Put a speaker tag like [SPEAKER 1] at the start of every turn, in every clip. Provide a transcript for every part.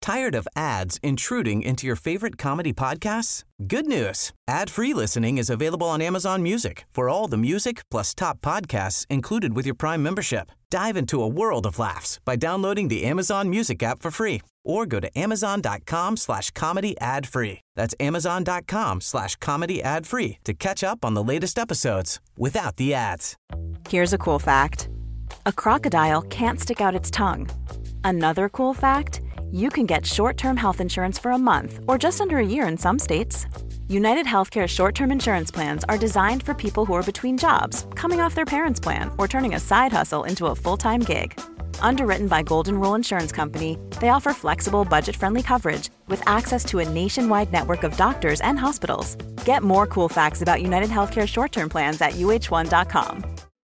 [SPEAKER 1] Tired of ads intruding into your favorite comedy podcasts? Good news. Ad-free listening is available on Amazon Music for all the music plus top podcasts included with your Prime membership. Dive into a world of laughs by downloading the Amazon Music app for free or go to amazon.com/comedy ad-free. That's amazon.com/comedy ad-free to catch up on the latest episodes without the ads.
[SPEAKER 2] Here's a cool fact. A crocodile can't stick out its tongue. Another cool fact, you can get short-term health insurance for a month or just under a year in some states. United Healthcare short-term insurance plans are designed for people who are between jobs, coming off their parents' plan, or turning a side hustle into a full-time gig. Underwritten by Golden Rule Insurance Company, they offer flexible, budget-friendly coverage with access to a nationwide network of doctors and hospitals. Get more cool facts about United Healthcare short-term plans at uh1.com.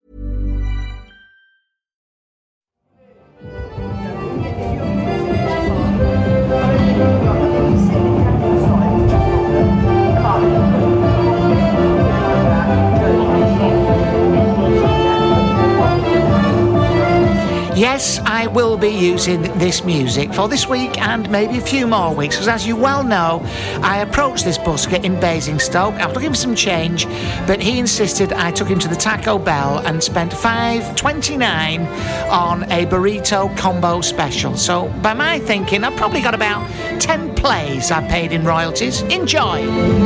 [SPEAKER 3] Yes, I will be using this music for this week and maybe a few more weeks, because as you well know, I approached this busker in Basingstoke. I was looking for some change, but he insisted I took him to the Taco Bell and spent $5.29 on a burrito combo special. So by my thinking, I've probably got about 10 plays I paid in royalties. Enjoy!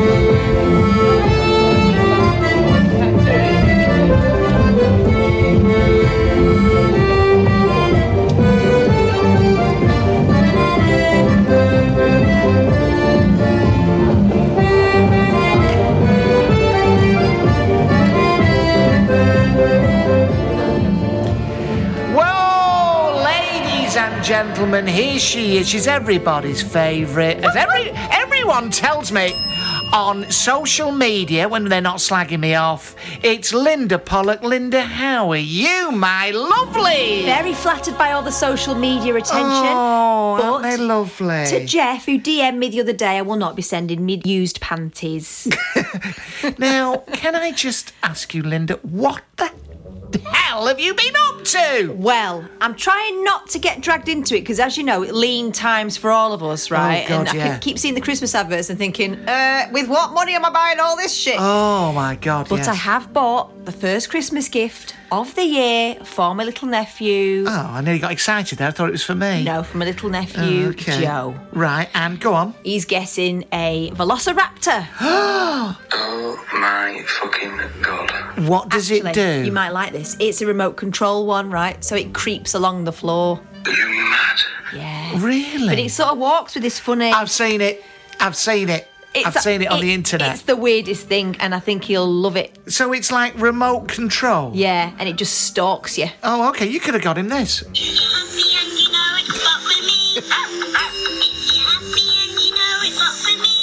[SPEAKER 3] Gentlemen, here she is. She's everybody's favourite. As everyone tells me on social media when they're not slagging me off, it's Linda Pollock. Linda, how are you, my lovely?
[SPEAKER 4] Very flattered by all the social media attention.
[SPEAKER 3] Oh, aren't they lovely?
[SPEAKER 4] To Jeff, who DM'd me the other day, I will not be sending me used panties.
[SPEAKER 3] Now, can I just ask you, Linda, what the hell have you been up to?
[SPEAKER 4] Well, I'm trying not to get dragged into it because, as you know, lean times for all of us, right?
[SPEAKER 3] Oh, God,
[SPEAKER 4] and
[SPEAKER 3] yeah.
[SPEAKER 4] I keep seeing the Christmas adverts and thinking, with what money am I buying all this shit?
[SPEAKER 3] Oh, my God,
[SPEAKER 4] But
[SPEAKER 3] yes.
[SPEAKER 4] I have bought the first Christmas gift of the year for my little nephew.
[SPEAKER 3] Oh, I nearly got excited there. I thought it was for me.
[SPEAKER 4] No, for my little nephew, Joe.
[SPEAKER 3] Right, and go on.
[SPEAKER 4] He's getting a Velociraptor.
[SPEAKER 5] Oh my fucking God.
[SPEAKER 3] What does it do?
[SPEAKER 4] You might like this. It's a remote control one, right? So it creeps along the floor.
[SPEAKER 5] Are you mad?
[SPEAKER 4] Yeah.
[SPEAKER 3] Really?
[SPEAKER 4] But it sort of walks with this funny...
[SPEAKER 3] I've seen it. I've seen it on the internet.
[SPEAKER 4] It's the weirdest thing, and I think he'll love it.
[SPEAKER 3] So it's like remote control?
[SPEAKER 4] Yeah, and it just stalks you.
[SPEAKER 3] Oh, OK, you could have got him this.
[SPEAKER 5] If you're happy and you know it, fuck with me. If you're happy and you know it, fuck with me.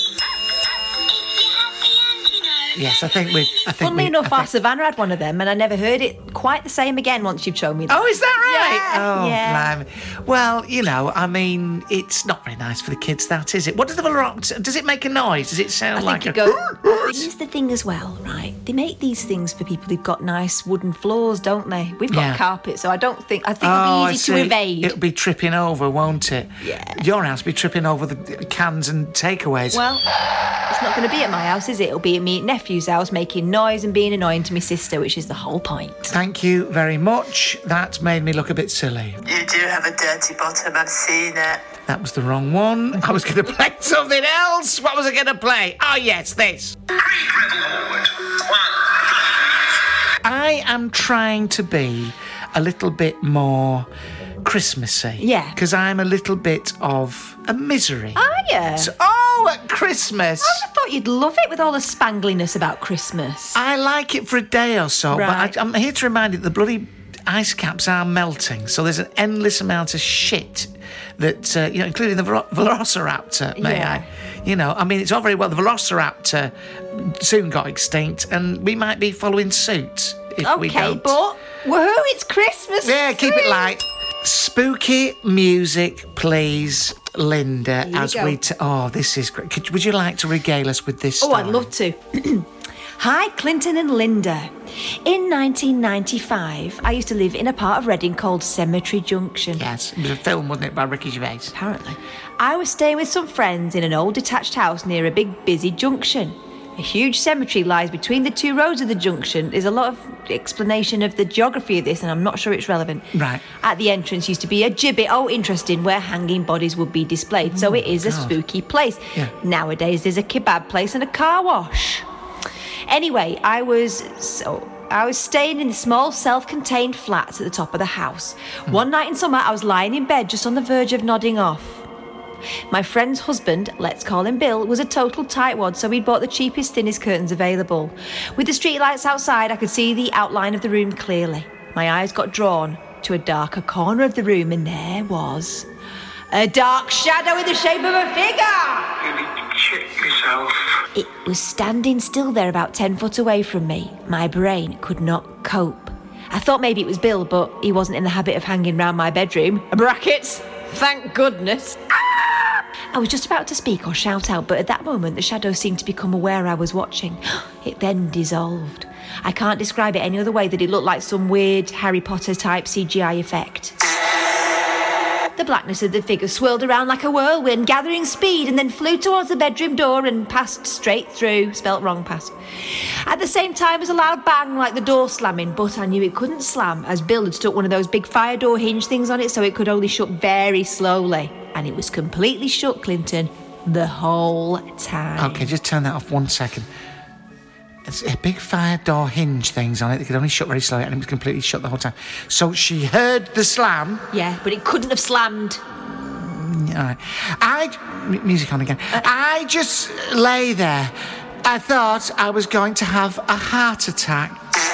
[SPEAKER 5] If you're happy and you know it.
[SPEAKER 3] Yes, I think
[SPEAKER 4] Funnily enough, our Savannah had one of them, and I never heard it quite the same again once you've shown me that.
[SPEAKER 3] Oh, is that right?
[SPEAKER 4] Yeah,
[SPEAKER 3] oh,
[SPEAKER 4] yeah.
[SPEAKER 3] blimey. Well, you know, I mean, it's not very nice for the kids, that, is it? What does the Velociraptor... Does it make a noise? Does it sound like a...
[SPEAKER 4] Here's the thing as well, right? They make these things for people who've got nice wooden floors, don't they? We've got carpet, so I think it'll be easy to evade.
[SPEAKER 3] It'll be tripping over, won't it?
[SPEAKER 4] Yeah.
[SPEAKER 3] Your house will be tripping over the cans and takeaways.
[SPEAKER 4] Well, it's not going to be at my house, is it? It'll be at my nephew's house, making noise and being annoying to my sister, which is the whole point.
[SPEAKER 3] Thank you very much. That made me look a bit silly.
[SPEAKER 5] You do have a dirty bottom, I've seen it.
[SPEAKER 3] That was the wrong one. I was going to play something else. What was I going to play? Oh, yes, this. I am trying to be a little bit more Christmassy.
[SPEAKER 4] Yeah.
[SPEAKER 3] Because I'm a little bit of a misery.
[SPEAKER 4] Are you?
[SPEAKER 3] So, at Christmas.
[SPEAKER 4] I thought you'd love it with all the spangliness about Christmas.
[SPEAKER 3] I like it for a day or so,
[SPEAKER 4] Right.
[SPEAKER 3] but I'm here to remind you that the bloody ice caps are melting, so there's an endless amount of shit that, including the Velociraptor, may I? You know, I mean, it's all very well. The Velociraptor soon got extinct, and we might be following suit if we don't.
[SPEAKER 4] Okay, but woohoo, it's Christmas.
[SPEAKER 3] Yeah, keep it light. Spooky music, please, Linda.
[SPEAKER 4] Here we go.
[SPEAKER 3] This is great. Would you like to regale us with this story?
[SPEAKER 4] Oh, I'd love to. Hi, Clinton and Linda. In 1995, I used to live in a part of Reading called Cemetery Junction.
[SPEAKER 3] Yes, it was a film, wasn't it, by Ricky Gervais?
[SPEAKER 4] Apparently. I was staying with some friends in an old detached house near a big, busy junction. A huge cemetery lies between the two roads of the junction. There's a lot of explanation of the geography of this, and I'm not sure it's relevant.
[SPEAKER 3] Right.
[SPEAKER 4] At the entrance used to be a gibbet, interesting, where hanging bodies would be displayed. So it is a spooky place.
[SPEAKER 3] Yeah.
[SPEAKER 4] Nowadays, there's a kebab place and a car wash. Anyway, I was staying in the small self-contained flats at the top of the house. One night in summer, I was lying in bed just on the verge of nodding off. My friend's husband, let's call him Bill, was a total tightwad, so he'd bought the cheapest, thinnest curtains available. With the streetlights outside, I could see the outline of the room clearly. My eyes got drawn to a darker corner of the room, and there was a dark shadow in the shape of a figure.
[SPEAKER 6] You need to check yourself.
[SPEAKER 4] It was standing still there about 10 foot away from me. My brain could not cope. I thought maybe it was Bill, but he wasn't in the habit of hanging round my bedroom. Brackets, thank goodness. I was just about to speak or shout out, but at that moment the shadow seemed to become aware I was watching. It then dissolved. I can't describe it any other way than it looked like some weird Harry Potter type CGI effect. The blackness of the figure swirled around like a whirlwind, gathering speed, and then flew towards the bedroom door and passed straight through. Spelt wrong, passed. At the same time as a loud bang like the door slamming, but I knew it couldn't slam as Bill had stuck one of those big fire door hinge things on it, so it could only shut very slowly. And it was completely shut, Clinton, the whole time.
[SPEAKER 3] OK, just turn that off 1 second. It's a big fire door hinge things on it. They could only shut very slowly, and it was completely shut the whole time. So she heard the slam.
[SPEAKER 4] Yeah, but it couldn't have slammed.
[SPEAKER 3] All right. Music on again. I just lay there. I thought I was going to have a heart attack.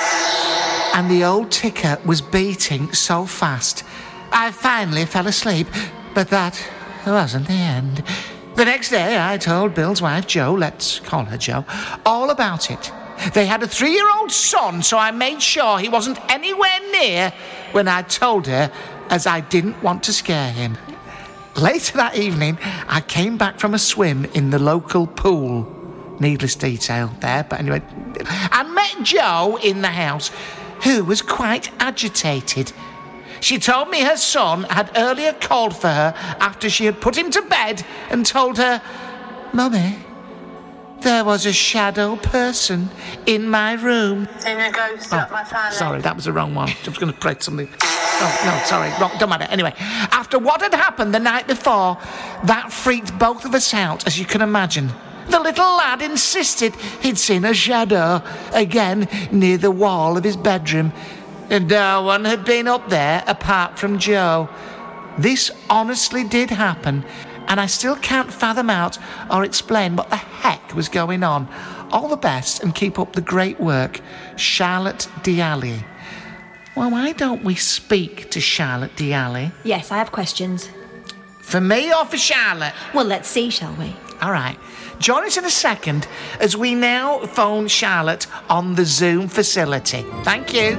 [SPEAKER 3] And the old ticker was beating so fast. I finally fell asleep. But that wasn't the end. The next day, I told Bill's wife, Jo, let's call her Jo, all about it. They had a 3-year-old son, so I made sure he wasn't anywhere near when I told her, as I didn't want to scare him. Later that evening, I came back from a swim in the local pool. Needless detail there, but anyway. I met Jo in the house, who was quite agitated. She told me her son had earlier called for her after she had put him to bed and told her, Mummy, there was a shadow person in my room.
[SPEAKER 6] Seen a ghost up my family.
[SPEAKER 3] Sorry, that was the wrong one. I was going to play something. Oh, no, sorry, wrong. Don't matter. Anyway, after what had happened the night before, that freaked both of us out, as you can imagine. The little lad insisted he'd seen a shadow again near the wall of his bedroom. And no one had been up there apart from Jo. This honestly did happen, and I still can't fathom out or explain what the heck was going on. All the best, and keep up the great work, Charlotte Dialli. Well, why don't we speak to Charlotte Dialli?
[SPEAKER 4] Yes, I have questions.
[SPEAKER 3] For me or for Charlotte?
[SPEAKER 4] Well, let's see, shall we?
[SPEAKER 3] All right. Join us in a second as we now phone Charlotte on the Zoom facility. Thank you.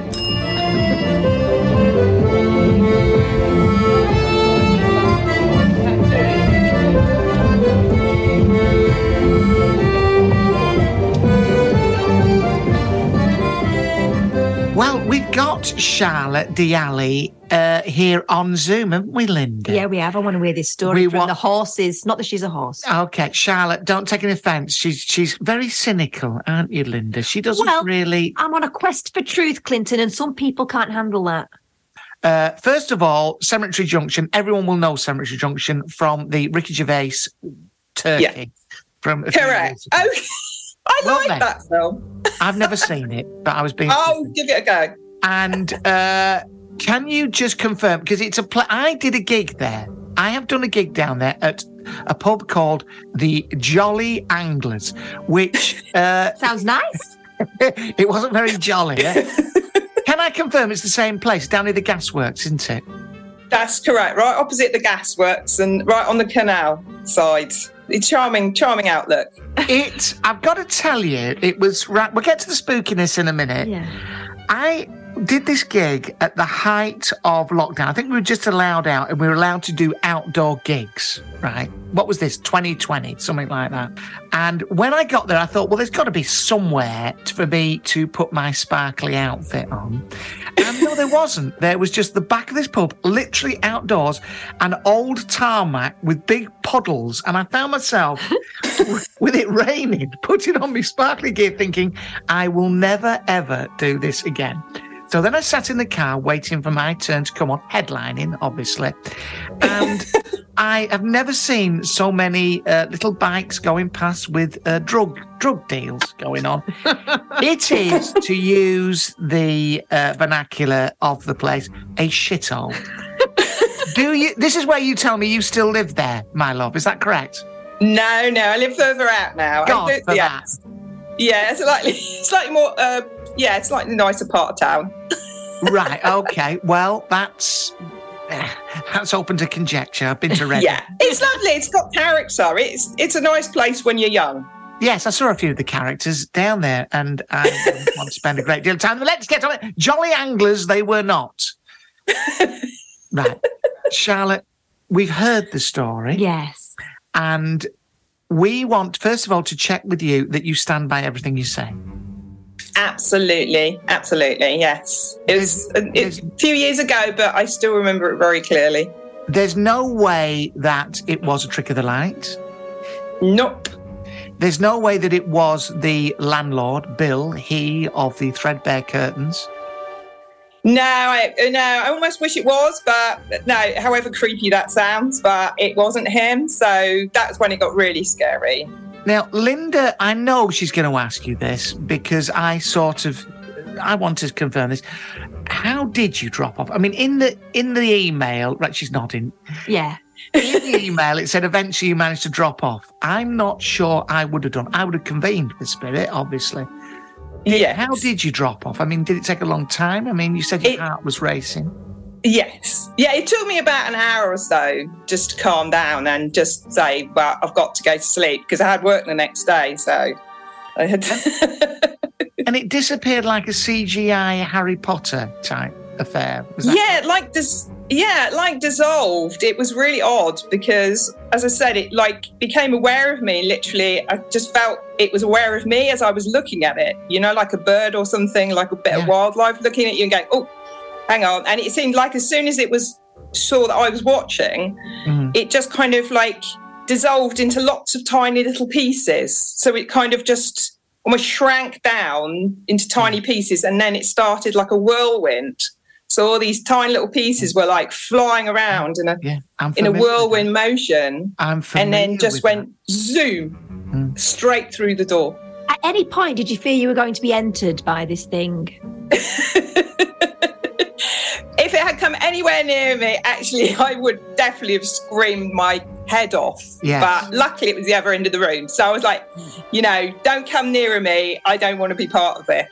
[SPEAKER 3] Well, we've got Charlotte Dialli here on Zoom, haven't we, Linda?
[SPEAKER 4] Yeah, we have. I want to hear this story from the horses. Not that she's a horse.
[SPEAKER 3] OK, Charlotte, don't take an offence. She's very cynical, aren't you, Linda? She doesn't really...
[SPEAKER 4] I'm on a quest for truth, Clinton, and some people can't handle that.
[SPEAKER 3] First of all, Cemetery Junction. Everyone will know Cemetery Junction from the Ricky Gervais Turkey.
[SPEAKER 7] Yeah.
[SPEAKER 3] From
[SPEAKER 7] correct. Oh, I like that film.
[SPEAKER 3] I've never seen it, but I was being...
[SPEAKER 7] Oh, give it a go.
[SPEAKER 3] And can you just confirm, because it's I did a gig there. I have done a gig down there at a pub called the Jolly Anglers, which...
[SPEAKER 4] Sounds nice.
[SPEAKER 3] It wasn't very jolly, yeah? Can I confirm it's the same place, down near the gasworks, isn't it?
[SPEAKER 7] That's correct, right opposite the gasworks and right on the canal side. A charming outlook.
[SPEAKER 3] I've got to tell you, it was... We'll get to the spookiness in a minute.
[SPEAKER 4] Yeah.
[SPEAKER 3] I did this gig at the height of lockdown. I think we were just allowed out and we were allowed to do outdoor gigs, right? What was this, 2020, something like that. And when I got there, I thought, well, there's got to be somewhere for me to put my sparkly outfit on. And no, there wasn't. There was just the back of this pub, literally outdoors, an old tarmac with big puddles. And I found myself, with it raining, putting on my sparkly gear, thinking, I will never, ever do this again. So then I sat in the car waiting for my turn to come on, headlining, obviously. And I have never seen so many little bikes going past with drug deals going on. It is, to use the vernacular of the place, a shithole. This is where you tell me you still live there, my love. Is that correct?
[SPEAKER 7] No, I live further out now.
[SPEAKER 3] God, for that.
[SPEAKER 7] Yeah, it's slightly more. It's like the nicer part of town.
[SPEAKER 3] Right. Okay. Well, that's open to conjecture. I've been to Reading.
[SPEAKER 7] Yeah, it's lovely. It's got character. It's a nice place when you're young.
[SPEAKER 3] Yes, I saw a few of the characters down there, and I don't want to spend a great deal of time. But let's get on it. Jolly Anglers, they were not. Right, Charlotte, we've heard the story.
[SPEAKER 4] Yes.
[SPEAKER 3] And we want, first of all, to check with you that you stand by everything you say.
[SPEAKER 7] Absolutely, yes. It was a few years ago, but I still remember it very clearly.
[SPEAKER 3] There's no way that it was a trick of the light.
[SPEAKER 7] Nope.
[SPEAKER 3] There's no way that it was the landlord, Bill, he of the threadbare curtains.
[SPEAKER 7] No, I almost wish it was, but no, however creepy that sounds, but it wasn't him. So that's when it got really scary.
[SPEAKER 3] Now, Linda, I know she's going to ask you this because I want to confirm this. How did you drop off? I mean, in the email, right, she's nodding.
[SPEAKER 4] Yeah.
[SPEAKER 3] In the email, it said eventually you managed to drop off. I'm not sure I would have done. I would have convened with Spirit, obviously.
[SPEAKER 7] Yeah.
[SPEAKER 3] How did you drop off? I mean, did it take a long time? I mean, you said your heart was racing.
[SPEAKER 7] Yes. Yeah, it took me about an hour or so just to calm down and just say, well, I've got to go to sleep because I had work the next day. So I had to...
[SPEAKER 3] And it disappeared like a CGI Harry Potter type affair.
[SPEAKER 7] Like dissolved. It was really odd because, as I said, it became aware of me. Literally, I just felt it was aware of me as I was looking at it. You know, like a bird or something, like a bit of wildlife looking at you and going, oh, hang on. And it seemed like as soon as it saw that I was watching, it just kind of dissolved into lots of tiny little pieces. So it kind of just almost shrank down into tiny pieces, and then it started like a whirlwind. So all these tiny little pieces were flying around in a whirlwind motion, and then just went zoom straight through the door.
[SPEAKER 4] At any point, did you fear you were going to be entered by this thing?
[SPEAKER 7] If it had come anywhere near me, actually, I would definitely have screamed my head off. Yes. But luckily, it was the other end of the room. So I was like, don't come nearer me. I don't want to be part of this,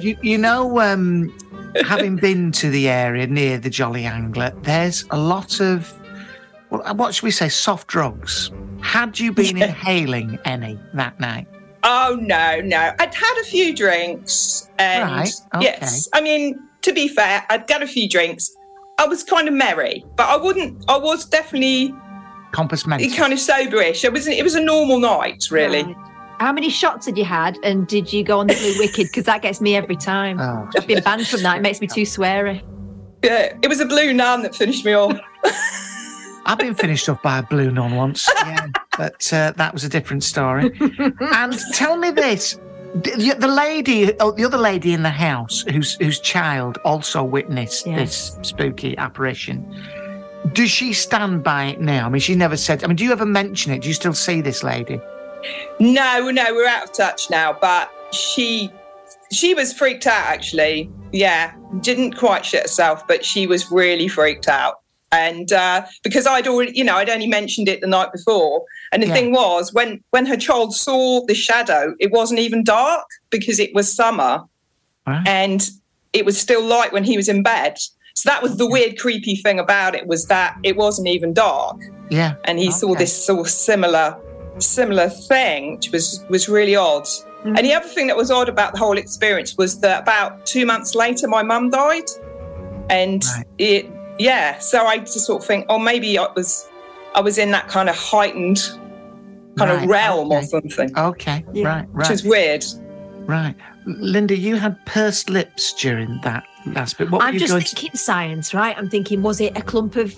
[SPEAKER 3] Having been to the area near the Jolly Angler, there's a lot of, what should we say, soft drugs. Had you been inhaling any that night?
[SPEAKER 7] Oh, no. I'd had a few drinks. And
[SPEAKER 3] right, okay.
[SPEAKER 7] Yes, I mean, to be fair, I'd had a few drinks. I was kind of merry, but I was definitely
[SPEAKER 3] compos mentis,
[SPEAKER 7] kind of soberish. It was a normal night, really.
[SPEAKER 4] Right. How many shots had you had, and did you go on the Blue Wicked? Because that gets me every time. Oh, I've been banned from that. It makes me too sweary.
[SPEAKER 7] Yeah, it was a Blue Nun that finished me off.
[SPEAKER 3] I've been finished off by a Blue Nun once, but that was a different story. And tell me this. The other lady in the house whose child also witnessed this spooky apparition, does she stand by it now? I mean, she never said... I mean, do you ever mention it? Do you still see this lady?
[SPEAKER 7] No, we're out of touch now, but she was freaked out, actually. Yeah, didn't quite shit herself, but she was really freaked out. And because I'd only mentioned it the night before. And the thing was, when her child saw the shadow, it wasn't even dark because it was summer. Wow. And it was still light when he was in bed. So that was the weird, creepy thing about it, was that it wasn't even dark.
[SPEAKER 3] Yeah.
[SPEAKER 7] And he saw this sort of similar thing, which was really odd. And the other thing that was odd about the whole experience was that about 2 months later, my mum died. And so I just sort of think, maybe I was in that kind of heightened kind of realm or something.
[SPEAKER 3] Okay, right.
[SPEAKER 7] Which is weird.
[SPEAKER 3] Right. Linda, you had pursed lips during that last bit. What were
[SPEAKER 4] I'm
[SPEAKER 3] you
[SPEAKER 4] just
[SPEAKER 3] going
[SPEAKER 4] thinking science, right? I'm thinking, was it a clump of...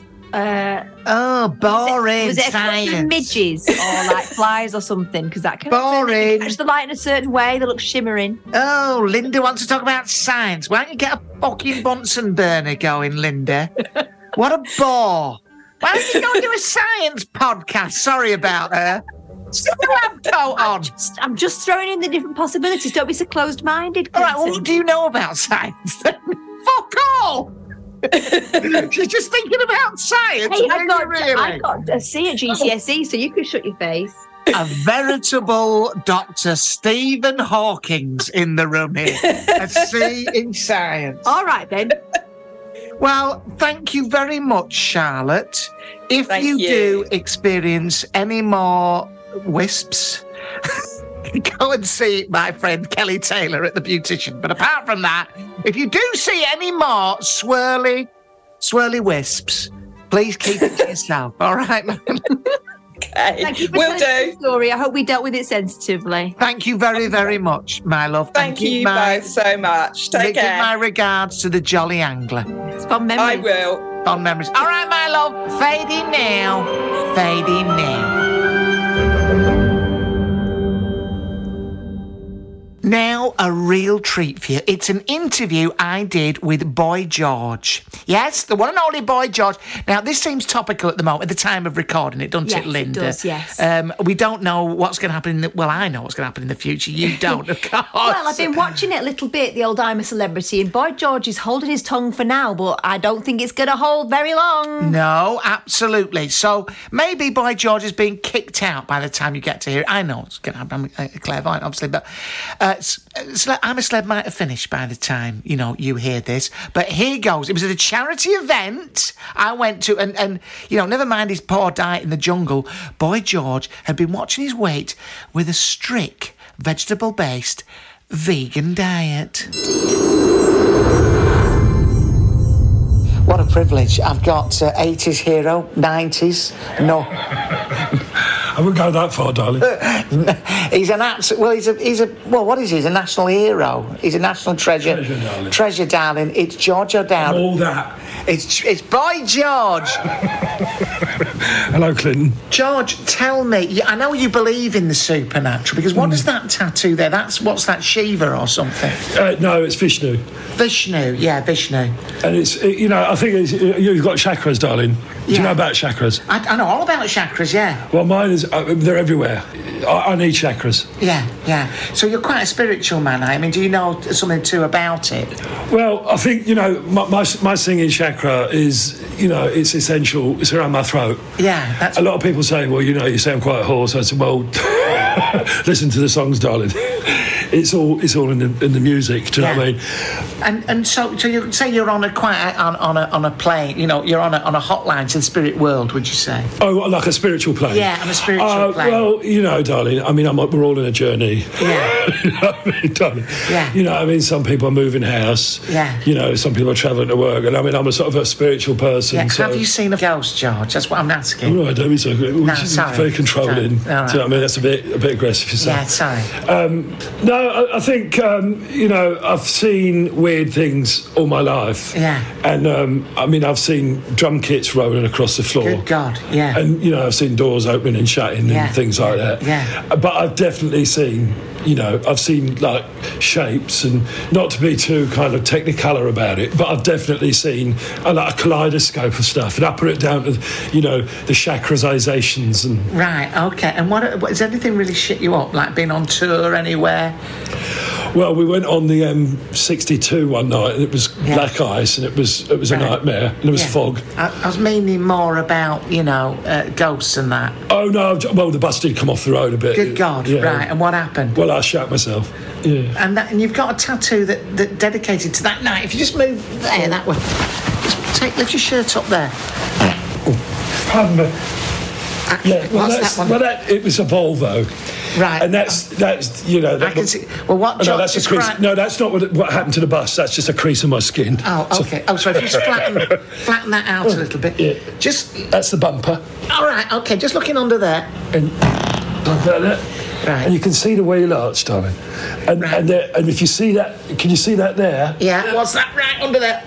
[SPEAKER 3] boring
[SPEAKER 4] was it a
[SPEAKER 3] science.
[SPEAKER 4] clump of midges or like flies or something? Because that can
[SPEAKER 3] boring.
[SPEAKER 4] Catch the light in a certain way, they look shimmering.
[SPEAKER 3] Oh, Linda wants to talk about science. Why don't you get a fucking Bunsen burner going, Linda? What a bore. Why don't you go and do a science podcast? Sorry about her. Stick the lab coat on.
[SPEAKER 4] I'm just throwing in the different possibilities. Don't be so closed-minded,
[SPEAKER 3] All right, well, what do you know about science then? Fuck all. She's just thinking about science.
[SPEAKER 4] Hey, I got a C at GCSE, so you can shut your face.
[SPEAKER 3] A veritable Dr. Stephen Hawking's in the room here. A C in science.
[SPEAKER 4] All right, then.
[SPEAKER 3] Well, thank you very much, Charlotte. If you do experience any more wisps, go and see my friend Kelly Taylor at the Beautician. But apart from that, if you do see any more swirly wisps, please keep it to yourself. All right, man?
[SPEAKER 7] Okay.
[SPEAKER 4] Thank you for telling the story. I hope we dealt with it sensitively.
[SPEAKER 3] Thank you very, very much, my love.
[SPEAKER 7] Thank you both so much. Take care.
[SPEAKER 3] Give my regards to the Jolly Angler.
[SPEAKER 4] It's fond memories.
[SPEAKER 7] I will.
[SPEAKER 3] Fond memories. All right, my love. Fading now. Fading now. Now, a real treat for you. It's an interview I did with Boy George. Yes, the one and only Boy George. Now, this seems topical at the moment, at the time of recording it, doesn't it, Linda?
[SPEAKER 4] It does, yes.
[SPEAKER 3] We don't know what's going to happen I know what's going to happen in the future. You don't, of course.
[SPEAKER 4] Well, I've been watching it a little bit, the old I'm a Celebrity, and Boy George is holding his tongue for now, but I don't think it's going to hold very long.
[SPEAKER 3] No, absolutely. So maybe Boy George is being kicked out by the time you get to hear it. I know it's going to happen. I'm a clairvoyant, obviously, but... I'm a Celeb might have finished by the time, you hear this. But here goes. It was at a charity event I went to, and never mind his poor diet in the jungle, Boy George had been watching his weight with a strict, vegetable-based, vegan diet. What a privilege. I've got 80s hero, 90s, no...
[SPEAKER 8] I wouldn't go that far, darling.
[SPEAKER 3] He's an absolute... what is he? He's a national hero. He's a national treasure.
[SPEAKER 8] Treasure, darling.
[SPEAKER 3] Treasure, darling. It's George O'Dowd.
[SPEAKER 8] All that.
[SPEAKER 3] It's Boy George.
[SPEAKER 8] Hello, Clinton.
[SPEAKER 3] George, tell me, I know you believe in the supernatural, because what is that tattoo there? What's that, Shiva or something?
[SPEAKER 8] No, it's Vishnu.
[SPEAKER 3] Vishnu.
[SPEAKER 8] And it's, I think you've got chakras, darling. Do you know about chakras?
[SPEAKER 3] I know all about chakras, yeah.
[SPEAKER 8] Well, mine is, they're everywhere. I need chakras.
[SPEAKER 3] Yeah. So you're quite a spiritual man, I mean, do you know something too about it?
[SPEAKER 8] Well, I think, my singing chakra is, it's essential. It's around my throat.
[SPEAKER 3] Yeah, that's...
[SPEAKER 8] A lot of people say, well, you sound quite hoarse. I said, well, listen to the songs, darling. It's all in the music. Do you know what I mean?
[SPEAKER 3] And so you say you're on a plane. You're on a hotline to the spirit world. Would you say?
[SPEAKER 8] Oh, like a spiritual plane?
[SPEAKER 3] Yeah, on a spiritual plane.
[SPEAKER 8] Well, darling. I mean, we're all in a journey.
[SPEAKER 3] Yeah.
[SPEAKER 8] You know what I mean, darling?
[SPEAKER 3] Yeah.
[SPEAKER 8] Some people are moving house.
[SPEAKER 3] Yeah.
[SPEAKER 8] Some people are travelling to work, and I'm a sort of a spiritual person.
[SPEAKER 3] Yeah.
[SPEAKER 8] So...
[SPEAKER 3] Have you seen a ghost, George? That's what I'm asking.
[SPEAKER 8] Right, don't be so good.
[SPEAKER 3] No, sorry.
[SPEAKER 8] Very controlling.
[SPEAKER 3] Sorry. Right.
[SPEAKER 8] Do you know what I mean? That's a bit aggressive. You say.
[SPEAKER 3] Yeah, sorry.
[SPEAKER 8] No, I think I've seen weird things all my life.
[SPEAKER 3] Yeah.
[SPEAKER 8] And I've seen drum kits rolling across the floor.
[SPEAKER 3] Good God, yeah.
[SPEAKER 8] And I've seen doors opening and shutting and things like that.
[SPEAKER 3] Yeah.
[SPEAKER 8] But I've definitely seen, I've seen like shapes, and not to be too kind of technicolor about it, but I've definitely seen like a kaleidoscope of stuff, and I put it down to the chakrasizations and.
[SPEAKER 3] Right. Okay. And what has anything really shit you up? Like being on tour anywhere?
[SPEAKER 8] Well, we went on the M62 one night, and it was black ice, and it was a nightmare, and it was fog.
[SPEAKER 3] I was meaning more about, ghosts and that.
[SPEAKER 8] Oh, no, well, the bus did come off the road a bit.
[SPEAKER 3] Good God, right, and what happened?
[SPEAKER 8] Well, I shat myself, yeah.
[SPEAKER 3] And you've got a tattoo that dedicated to that night. If you just move there, that way. Just lift your shirt up there.
[SPEAKER 8] Oh, pardon me. Yeah,
[SPEAKER 3] What's that one?
[SPEAKER 8] It was a Volvo.
[SPEAKER 3] Right.
[SPEAKER 8] And that's you know.
[SPEAKER 3] I can see. Well, what?
[SPEAKER 8] No, that's a crease.
[SPEAKER 3] describe-
[SPEAKER 8] No, that's not what happened to the bus. That's just a crease in my skin.
[SPEAKER 3] Oh, okay. So if you just flatten that out a little bit.
[SPEAKER 8] Yeah.
[SPEAKER 3] Just.
[SPEAKER 8] That's the bumper.
[SPEAKER 3] All right. Okay. Just looking under there.
[SPEAKER 8] And like that.
[SPEAKER 3] Right.
[SPEAKER 8] And you can see the wheel arch, darling. And and if you see that, can you see that there?
[SPEAKER 3] Yeah. What's that? Right under there.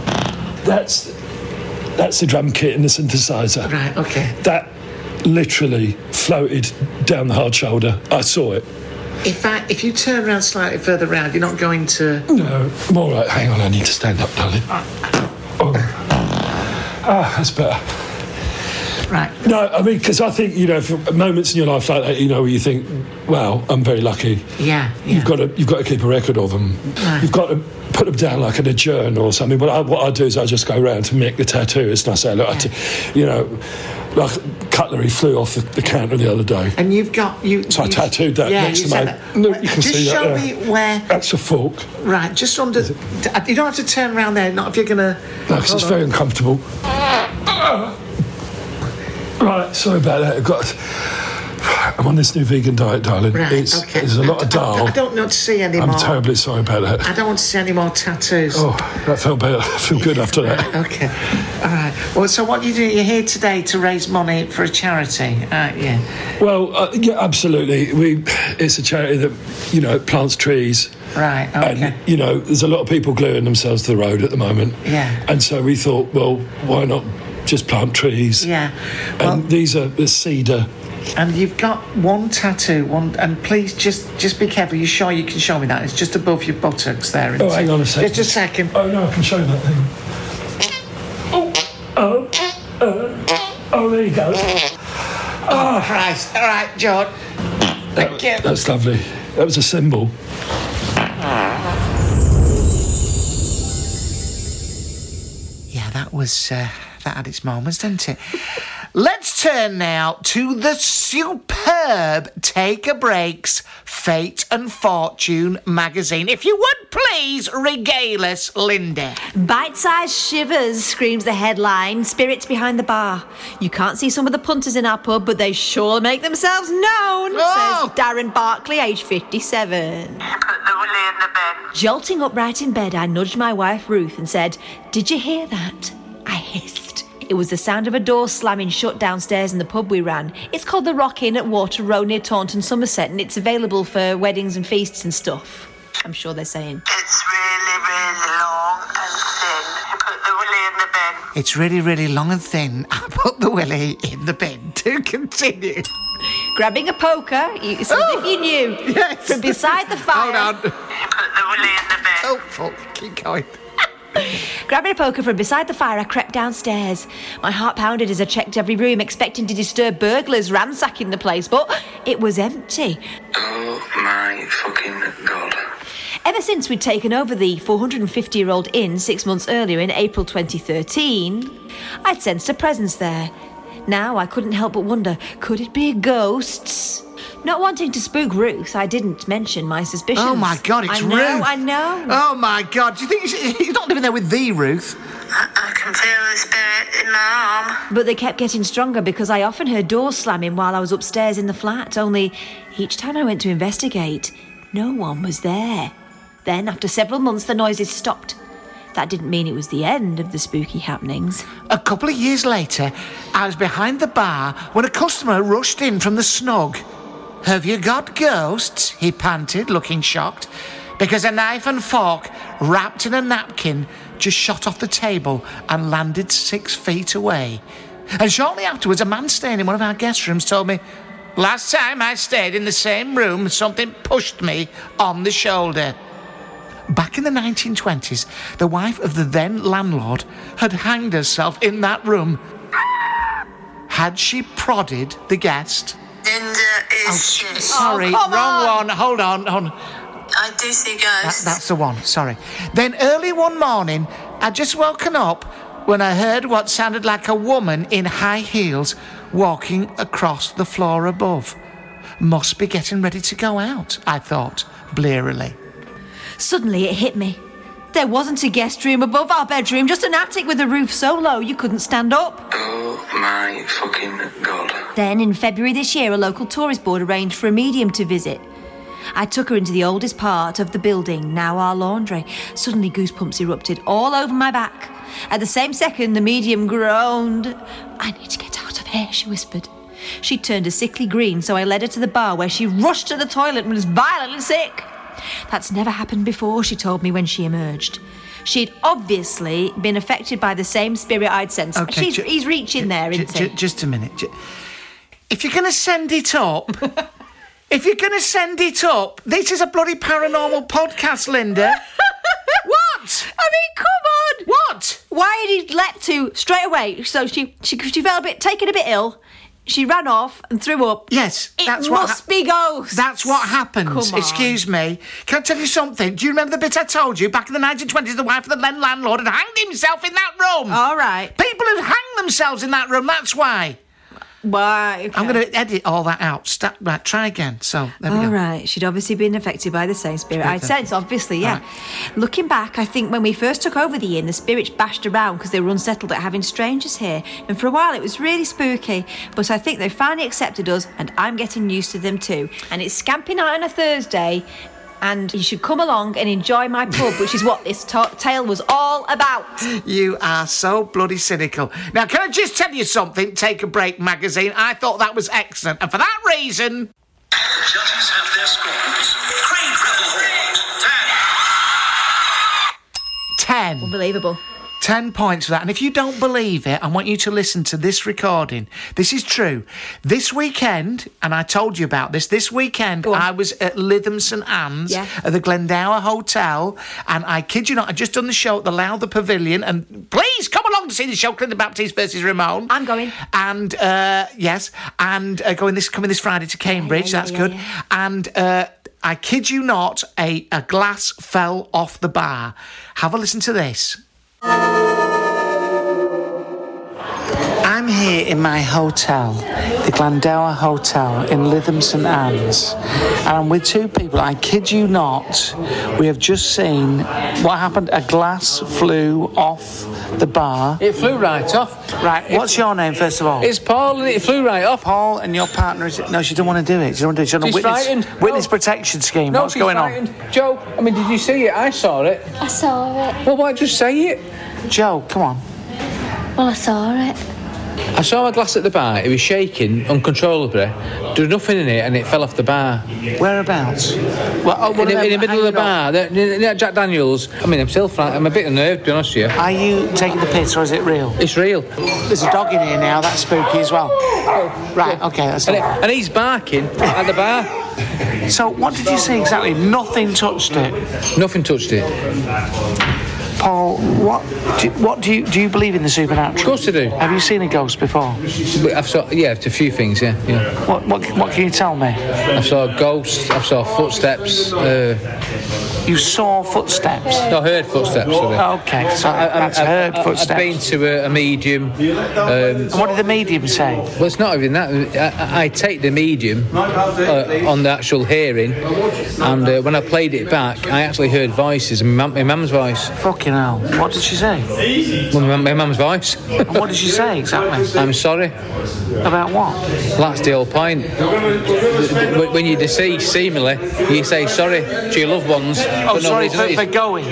[SPEAKER 8] That's the drum kit and the synthesizer.
[SPEAKER 3] Right. Okay.
[SPEAKER 8] That literally floated down the hard shoulder. I saw it.
[SPEAKER 3] If you turn around slightly further round, you're not going to.
[SPEAKER 8] No, I'm all right. Hang on, I need to stand up, darling. Oh. That's better.
[SPEAKER 3] Right.
[SPEAKER 8] No, I mean, because I think, you know, for moments in your life like that, you know, where you think, wow, I'm very lucky.
[SPEAKER 3] Yeah.
[SPEAKER 8] You've got to keep a record of them.
[SPEAKER 3] Right.
[SPEAKER 8] You've got to put them down like in a journal or something. But what I do is I just go around to Mick, the tattooist, and I say, look, you know, like cutlery flew off the counter the other day.
[SPEAKER 3] And you've got
[SPEAKER 8] So I tattooed that next to my. Look, you can
[SPEAKER 3] just
[SPEAKER 8] see that.
[SPEAKER 3] show me where.
[SPEAKER 8] That's a fork.
[SPEAKER 3] Right, just under. You don't have to turn around there. Not if you're gonna.
[SPEAKER 8] No, because it's very uncomfortable. Right, sorry about that. I'm on this new vegan diet, darling.
[SPEAKER 3] Right, okay.
[SPEAKER 8] There's a lot of dal.
[SPEAKER 3] I don't want to see any more.
[SPEAKER 8] I'm terribly sorry about that.
[SPEAKER 3] I don't want to see any more tattoos.
[SPEAKER 8] Oh, that felt better. I feel good after that.
[SPEAKER 3] Okay. All right. Well, so what you do? You're here today to raise money for a charity, yeah.
[SPEAKER 8] Well, yeah, absolutely. It's a charity that, you know, plants trees.
[SPEAKER 3] Right, okay.
[SPEAKER 8] And, you know, there's a lot of people gluing themselves to the road at the moment.
[SPEAKER 3] Yeah.
[SPEAKER 8] And so we thought, well, why not just plant trees?
[SPEAKER 3] Yeah. Well,
[SPEAKER 8] and these are the cedar.
[SPEAKER 3] And you've got one tattoo, and please just be careful. You sure you can show me that? It's just above your buttocks there.
[SPEAKER 8] Oh, hang on a second.
[SPEAKER 3] Just a second.
[SPEAKER 8] Oh, no, I can show you that thing. Oh, there you go.
[SPEAKER 3] Oh, Christ. All right, George. Thank you.
[SPEAKER 8] That's lovely. That was a symbol.
[SPEAKER 3] Yeah, that had its moments, didn't it? Let's turn now to the superb Take a Break's Fate and Fortune magazine. If you would please regale us, Linda.
[SPEAKER 4] Bite-sized shivers, screams the headline. Spirits behind the bar. You can't see some of the punters in our pub, but they sure make themselves known, says Darren Barkley, aged 57.
[SPEAKER 6] Put the willy in the bed.
[SPEAKER 4] Jolting upright in bed, I nudged my wife Ruth and said, "Did you hear that?" I hissed. It was the sound of a door slamming shut downstairs in the pub we ran. It's called the Rock Inn at Water Row near Taunton, Somerset, and it's available for weddings and feasts and stuff. I'm sure they're saying.
[SPEAKER 6] It's really, really long and thin. Put the willy in the bin.
[SPEAKER 3] It's really, really long and thin. I put the willy in the bin. To continue.
[SPEAKER 4] Grabbing a poker, it's as if you knew,
[SPEAKER 3] Yes.
[SPEAKER 4] from beside the fire.
[SPEAKER 3] Hold on.
[SPEAKER 6] Put the willy in the bin.
[SPEAKER 3] Oh, fuck. Keep going.
[SPEAKER 4] Grabbing a poker from beside the fire, I crept downstairs. My heart pounded as I checked every room, expecting to disturb burglars ransacking the place, but it was empty.
[SPEAKER 6] Oh my fucking God.
[SPEAKER 4] Ever since we'd taken over the 450-year-old inn 6 months earlier in April 2013, I'd sensed a presence there. Now I couldn't help but wonder, could it be ghosts? Not wanting to spook Ruth, I didn't mention my suspicions.
[SPEAKER 3] Oh, my God, it's Ruth.
[SPEAKER 4] I know.
[SPEAKER 3] Oh, my God. Do you think he's not living there with thee, Ruth?
[SPEAKER 6] I can feel the spirit in my arm.
[SPEAKER 4] But they kept getting stronger because I often heard doors slamming while I was upstairs in the flat, only each time I went to investigate, no one was there. Then, after several months, the noises stopped. That didn't mean it was the end of the spooky happenings.
[SPEAKER 3] A couple of years later, I was behind the bar when a customer rushed in from the snug. "Have you got ghosts?" he panted, looking shocked, because a knife and fork wrapped in a napkin just shot off the table and landed 6 feet away. And shortly afterwards, a man staying in one of our guest rooms told me, "Last time I stayed in the same room, something pushed me on the shoulder." Back in the 1920s, the wife of the then landlord had hanged herself in that room. Had she prodded the guest?
[SPEAKER 6] Linda is shit.
[SPEAKER 3] Sorry,
[SPEAKER 4] come
[SPEAKER 3] wrong
[SPEAKER 4] on.
[SPEAKER 3] one. Hold on.
[SPEAKER 6] I do see ghosts.
[SPEAKER 3] That's the one, sorry. Then early one morning, I'd just woken up when I heard what sounded like a woman in high heels walking across the floor above. Must be getting ready to go out, I thought, blearily.
[SPEAKER 4] Suddenly it hit me. There wasn't a guest room above our bedroom, just an attic with a roof so low you couldn't stand up.
[SPEAKER 6] Oh my fucking God.
[SPEAKER 4] Then, in February this year, a local tourist board arranged for a medium to visit. I took her into the oldest part of the building, now our laundry. Suddenly, goosebumps erupted all over my back. At the same second, the medium groaned. "I need to get out of here," she whispered. She turned a sickly green, so I led her to the bar, where she rushed to the toilet and was violently sick. "That's never happened before," she told me when she emerged. She'd obviously been affected by the same spirit I'd sensed.
[SPEAKER 3] Okay,
[SPEAKER 4] He's reaching there, isn't he?
[SPEAKER 3] Just a minute. If you're going to send it up... If you're going to send it up, this is a bloody paranormal podcast, Linda. What?
[SPEAKER 4] I mean, come on.
[SPEAKER 3] What?
[SPEAKER 4] Why had he leapt to straight away? So she felt taken a bit ill. She ran off and threw up.
[SPEAKER 3] Yes,
[SPEAKER 4] that's what must be ghosts.
[SPEAKER 3] That's what happens.
[SPEAKER 4] Come on.
[SPEAKER 3] Excuse me. Can I tell you something? Do you remember the bit I told you? Back in the 1920s, the wife of the landlord had hanged himself in that room.
[SPEAKER 4] All right.
[SPEAKER 3] People had hanged themselves in that room, that's why.
[SPEAKER 4] Why? Okay.
[SPEAKER 3] I'm going to edit all that out. Right, try again. So, there we go.
[SPEAKER 4] All right. She'd obviously been affected by the same spirit. I'd sense, obviously, yeah. Right. Looking back, I think when we first took over the inn, the spirits bashed around because they were unsettled at having strangers here. And for a while, it was really spooky. But I think they finally accepted us, and I'm getting used to them too. And it's Scamping Night on a Thursday, and you should come along and enjoy my pub, which is what this tale was all about.
[SPEAKER 3] You are so bloody cynical. Now, can I just tell you something? Take a Break magazine. I thought that was excellent. And for that reason...
[SPEAKER 9] Judges have their scores. Crane Travel Hall,
[SPEAKER 3] 10.
[SPEAKER 4] Unbelievable.
[SPEAKER 3] 10 points for that. And if you don't believe it, I want you to listen to this recording. This is true. This weekend, and I told you about this weekend I was at Lytham St Anne's at the Glendower Hotel, and I kid you not, I'd just done the show at the Lowther Pavilion, and please come along to see the show, Clinton Baptiste versus Ramon.
[SPEAKER 4] I'm going.
[SPEAKER 3] And, yes, and coming this Friday to Cambridge, that's good. Yeah. And, I kid you not, a glass fell off the bar. Have a listen to this. I'm here in my hotel, the Glendower Hotel in Lytham St Anne's, and I'm with two people. I kid you not, we have just seen what happened. A glass flew off the bar.
[SPEAKER 10] It flew right off.
[SPEAKER 3] Right, what's your name, first of all?
[SPEAKER 10] It's Paul, and it flew right off.
[SPEAKER 3] Paul, and your partner is... No, she don't want to do it. She don't want to do it. She's on a witness protection scheme.
[SPEAKER 10] No,
[SPEAKER 3] what's going
[SPEAKER 10] frightened.
[SPEAKER 3] on?
[SPEAKER 10] Joe, I mean, did you see it? I saw it.
[SPEAKER 5] I saw it.
[SPEAKER 10] Well, why'd you say it?
[SPEAKER 3] Joe, come on.
[SPEAKER 5] Well, I saw it.
[SPEAKER 10] I saw a glass at the bar. It was shaking uncontrollably. There was nothing in it, and it fell off the bar.
[SPEAKER 3] Whereabouts? Well,
[SPEAKER 10] in the middle of the bar. Jack Daniels. I mean, I'm still frightened. I'm a bit unnerved, to be honest with you.
[SPEAKER 3] Are you taking the piss, or is it real?
[SPEAKER 10] It's real.
[SPEAKER 3] There's a dog in here now. That's spooky as well. Right, okay, that's
[SPEAKER 10] and he's barking at the bar.
[SPEAKER 3] So, what did you see exactly? Nothing touched it?
[SPEAKER 10] Nothing touched it.
[SPEAKER 3] Paul, what do you believe in the supernatural?
[SPEAKER 10] Of course I do.
[SPEAKER 3] Have you seen a ghost before?
[SPEAKER 10] I've saw, a few things, yeah.
[SPEAKER 3] What can you tell me?
[SPEAKER 10] I saw ghosts. I saw footsteps.
[SPEAKER 3] You saw footsteps?
[SPEAKER 10] No, I heard footsteps.
[SPEAKER 3] Okay, so I've heard footsteps.
[SPEAKER 10] I've been to a medium.
[SPEAKER 3] And what did the medium say?
[SPEAKER 10] Well, it's not even that. I take the medium on the actual hearing, and when I played it back, I actually heard voices. My mum's voice.
[SPEAKER 3] Fucking hell. What did she say?
[SPEAKER 10] Well, my mum's voice.
[SPEAKER 3] And what did she say exactly?
[SPEAKER 10] I'm sorry.
[SPEAKER 3] About what?
[SPEAKER 10] That's the whole point. When you're deceased, seemingly, you say sorry to your loved ones.
[SPEAKER 3] Oh, sorry for going.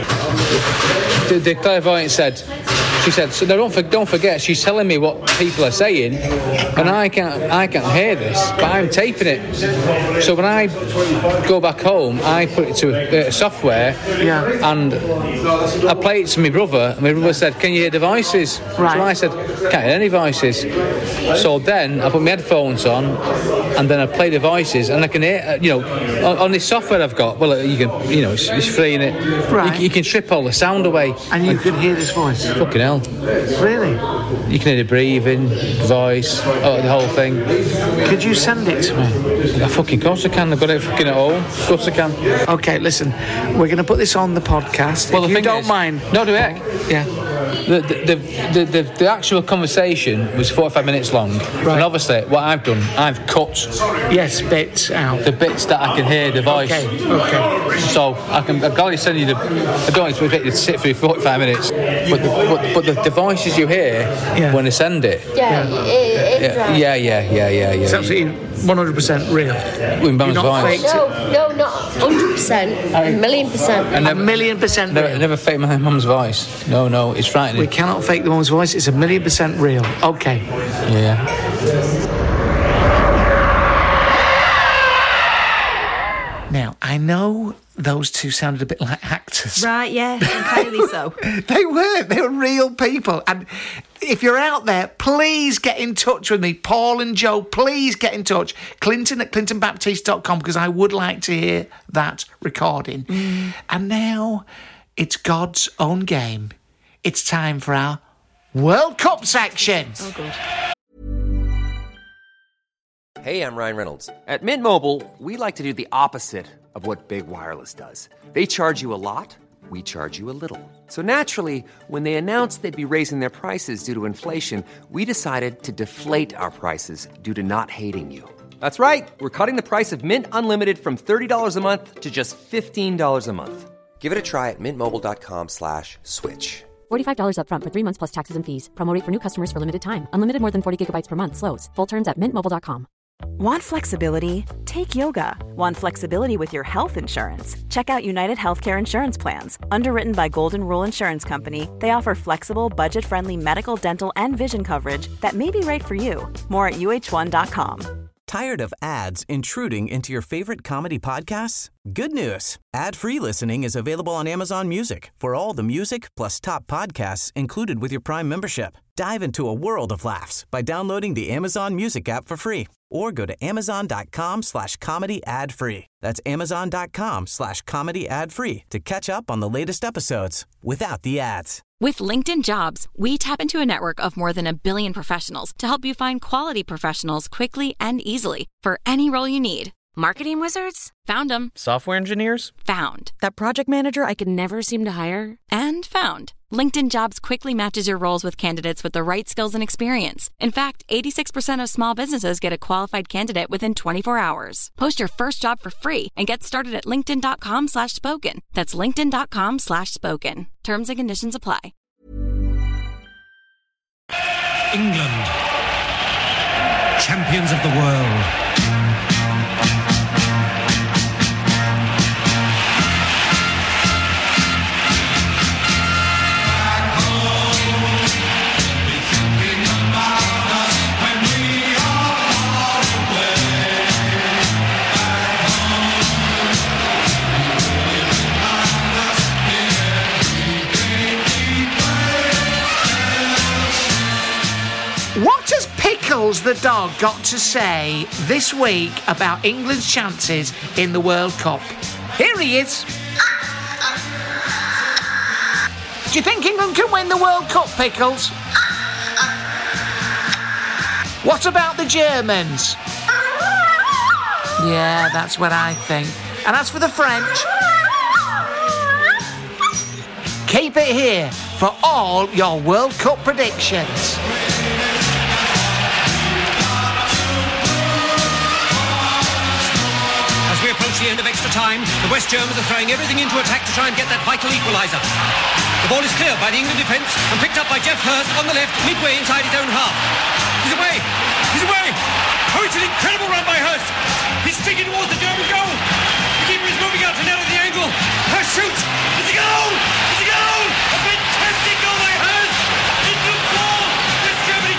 [SPEAKER 10] The clairvoyant said, she said, so don't forget, she's telling me what people are saying, and I can't hear this, but I'm taping it. So when I go back home, I put it to a software, and I play it to my brother, and my brother said, can you hear the voices?
[SPEAKER 3] Right.
[SPEAKER 10] So I said, can't hear any voices. So then I put my headphones on, and then I play the voices, and I can hear, on this software I've got, well, you can, it's free in it.
[SPEAKER 3] Right.
[SPEAKER 10] You can strip all the sound away.
[SPEAKER 3] And you can hear this voice?
[SPEAKER 10] Fucking hell.
[SPEAKER 3] Really?
[SPEAKER 10] You can hear the breathing, voice, the whole thing.
[SPEAKER 3] Could you send it to me?
[SPEAKER 10] Of course I can. I've got it fucking at home. Of course I can.
[SPEAKER 3] Okay, listen. We're going to put this on the podcast.
[SPEAKER 10] Well,
[SPEAKER 3] if
[SPEAKER 10] the
[SPEAKER 3] you don't mind.
[SPEAKER 10] No, do it.
[SPEAKER 3] Yeah.
[SPEAKER 10] The actual conversation was 45 minutes long, and obviously what I've done, I've cut
[SPEAKER 3] bits out,
[SPEAKER 10] the bits that I can hear the voice.
[SPEAKER 3] Okay.
[SPEAKER 10] So I'll gladly send you the. I don't expect you to sit through 45 minutes, but the voices you hear when I send it.
[SPEAKER 11] Yeah.
[SPEAKER 10] Yeah.
[SPEAKER 3] It's absolutely 100% real.
[SPEAKER 10] With Mum's voice.
[SPEAKER 11] No, not 100%. A million percent.
[SPEAKER 3] A million percent real.
[SPEAKER 10] I never fake my mum's voice. No, it's frightening.
[SPEAKER 3] We cannot fake the mum's voice. It's 1,000,000% real. Okay.
[SPEAKER 10] Yeah.
[SPEAKER 3] Now, I know those two sounded a bit like actors.
[SPEAKER 4] Right, yeah, entirely so.
[SPEAKER 3] They were real people. And if you're out there, please get in touch with me. Paul and Joe, please get in touch. Clinton at clintonbaptiste.com, because I would like to hear that recording. And now it's God's own game. It's time for our World Cup section.
[SPEAKER 4] Oh, good.
[SPEAKER 12] Hey, I'm Ryan Reynolds. At Mint Mobile, we like to do the opposite of what Big Wireless does. They charge you a lot, we charge you a little. So naturally, when they announced they'd be raising their prices due to inflation, we decided to deflate our prices due to not hating you. That's right. We're cutting the price of Mint Unlimited from $30 a month to just $15 a month. Give it a try at mintmobile.com/switch.
[SPEAKER 13] $45 up front for 3 months plus taxes and fees. Promo rate for new customers for limited time. Unlimited more than 40 gigabytes per month. Slows full terms at mintmobile.com.
[SPEAKER 2] Want flexibility? Take yoga. Want flexibility with your health insurance? Check out United Healthcare Insurance Plans. Underwritten by Golden Rule Insurance Company, they offer flexible, budget-friendly medical, dental, and vision coverage that may be right for you. More at uh1.com.
[SPEAKER 1] Tired of ads intruding into your favorite comedy podcasts? Good news. Ad-free listening is available on Amazon Music for all the music plus top podcasts included with your Prime membership. Dive into a world of laughs by downloading the Amazon Music app for free or go to amazon.com/comedy ad-free. That's amazon.com/comedy ad-free to catch up on the latest episodes without the ads.
[SPEAKER 14] With LinkedIn Jobs, we tap into a network of more than 1 billion professionals to help you find quality professionals quickly and easily for any role you need. Marketing wizards? Found them.
[SPEAKER 15] Software engineers?
[SPEAKER 14] Found.
[SPEAKER 15] That project manager I could never seem to hire?
[SPEAKER 14] And found. LinkedIn Jobs quickly matches your roles with candidates with the right skills and experience. In fact, 86% of small businesses get a qualified candidate within 24 hours. Post your first job for free and get started at linkedin.com/spoken. That's linkedin.com/spoken. Terms and conditions apply.
[SPEAKER 9] England, champions of the world.
[SPEAKER 3] What has Pickles the dog got to say this week about England's chances in the World Cup? Here he is. Do you think England can win the World Cup, Pickles? What about the Germans? Yeah, that's what I think. And as for the French, keep it here for all your World Cup predictions.
[SPEAKER 9] As we approach the end of extra time, the West Germans are throwing everything into attack to try and get that vital equaliser. The ball is cleared by the England defence and picked up by Jeff Hurst on the left, midway inside his own half. He's away! He's away! Oh, it's an incredible run by Hurst! He's streaking towards the German goal! The keeper is moving out to narrow the angle! Hurst shoots! It's a goal! It's a goal! A fantastic goal by Hurst! England 4, West Germany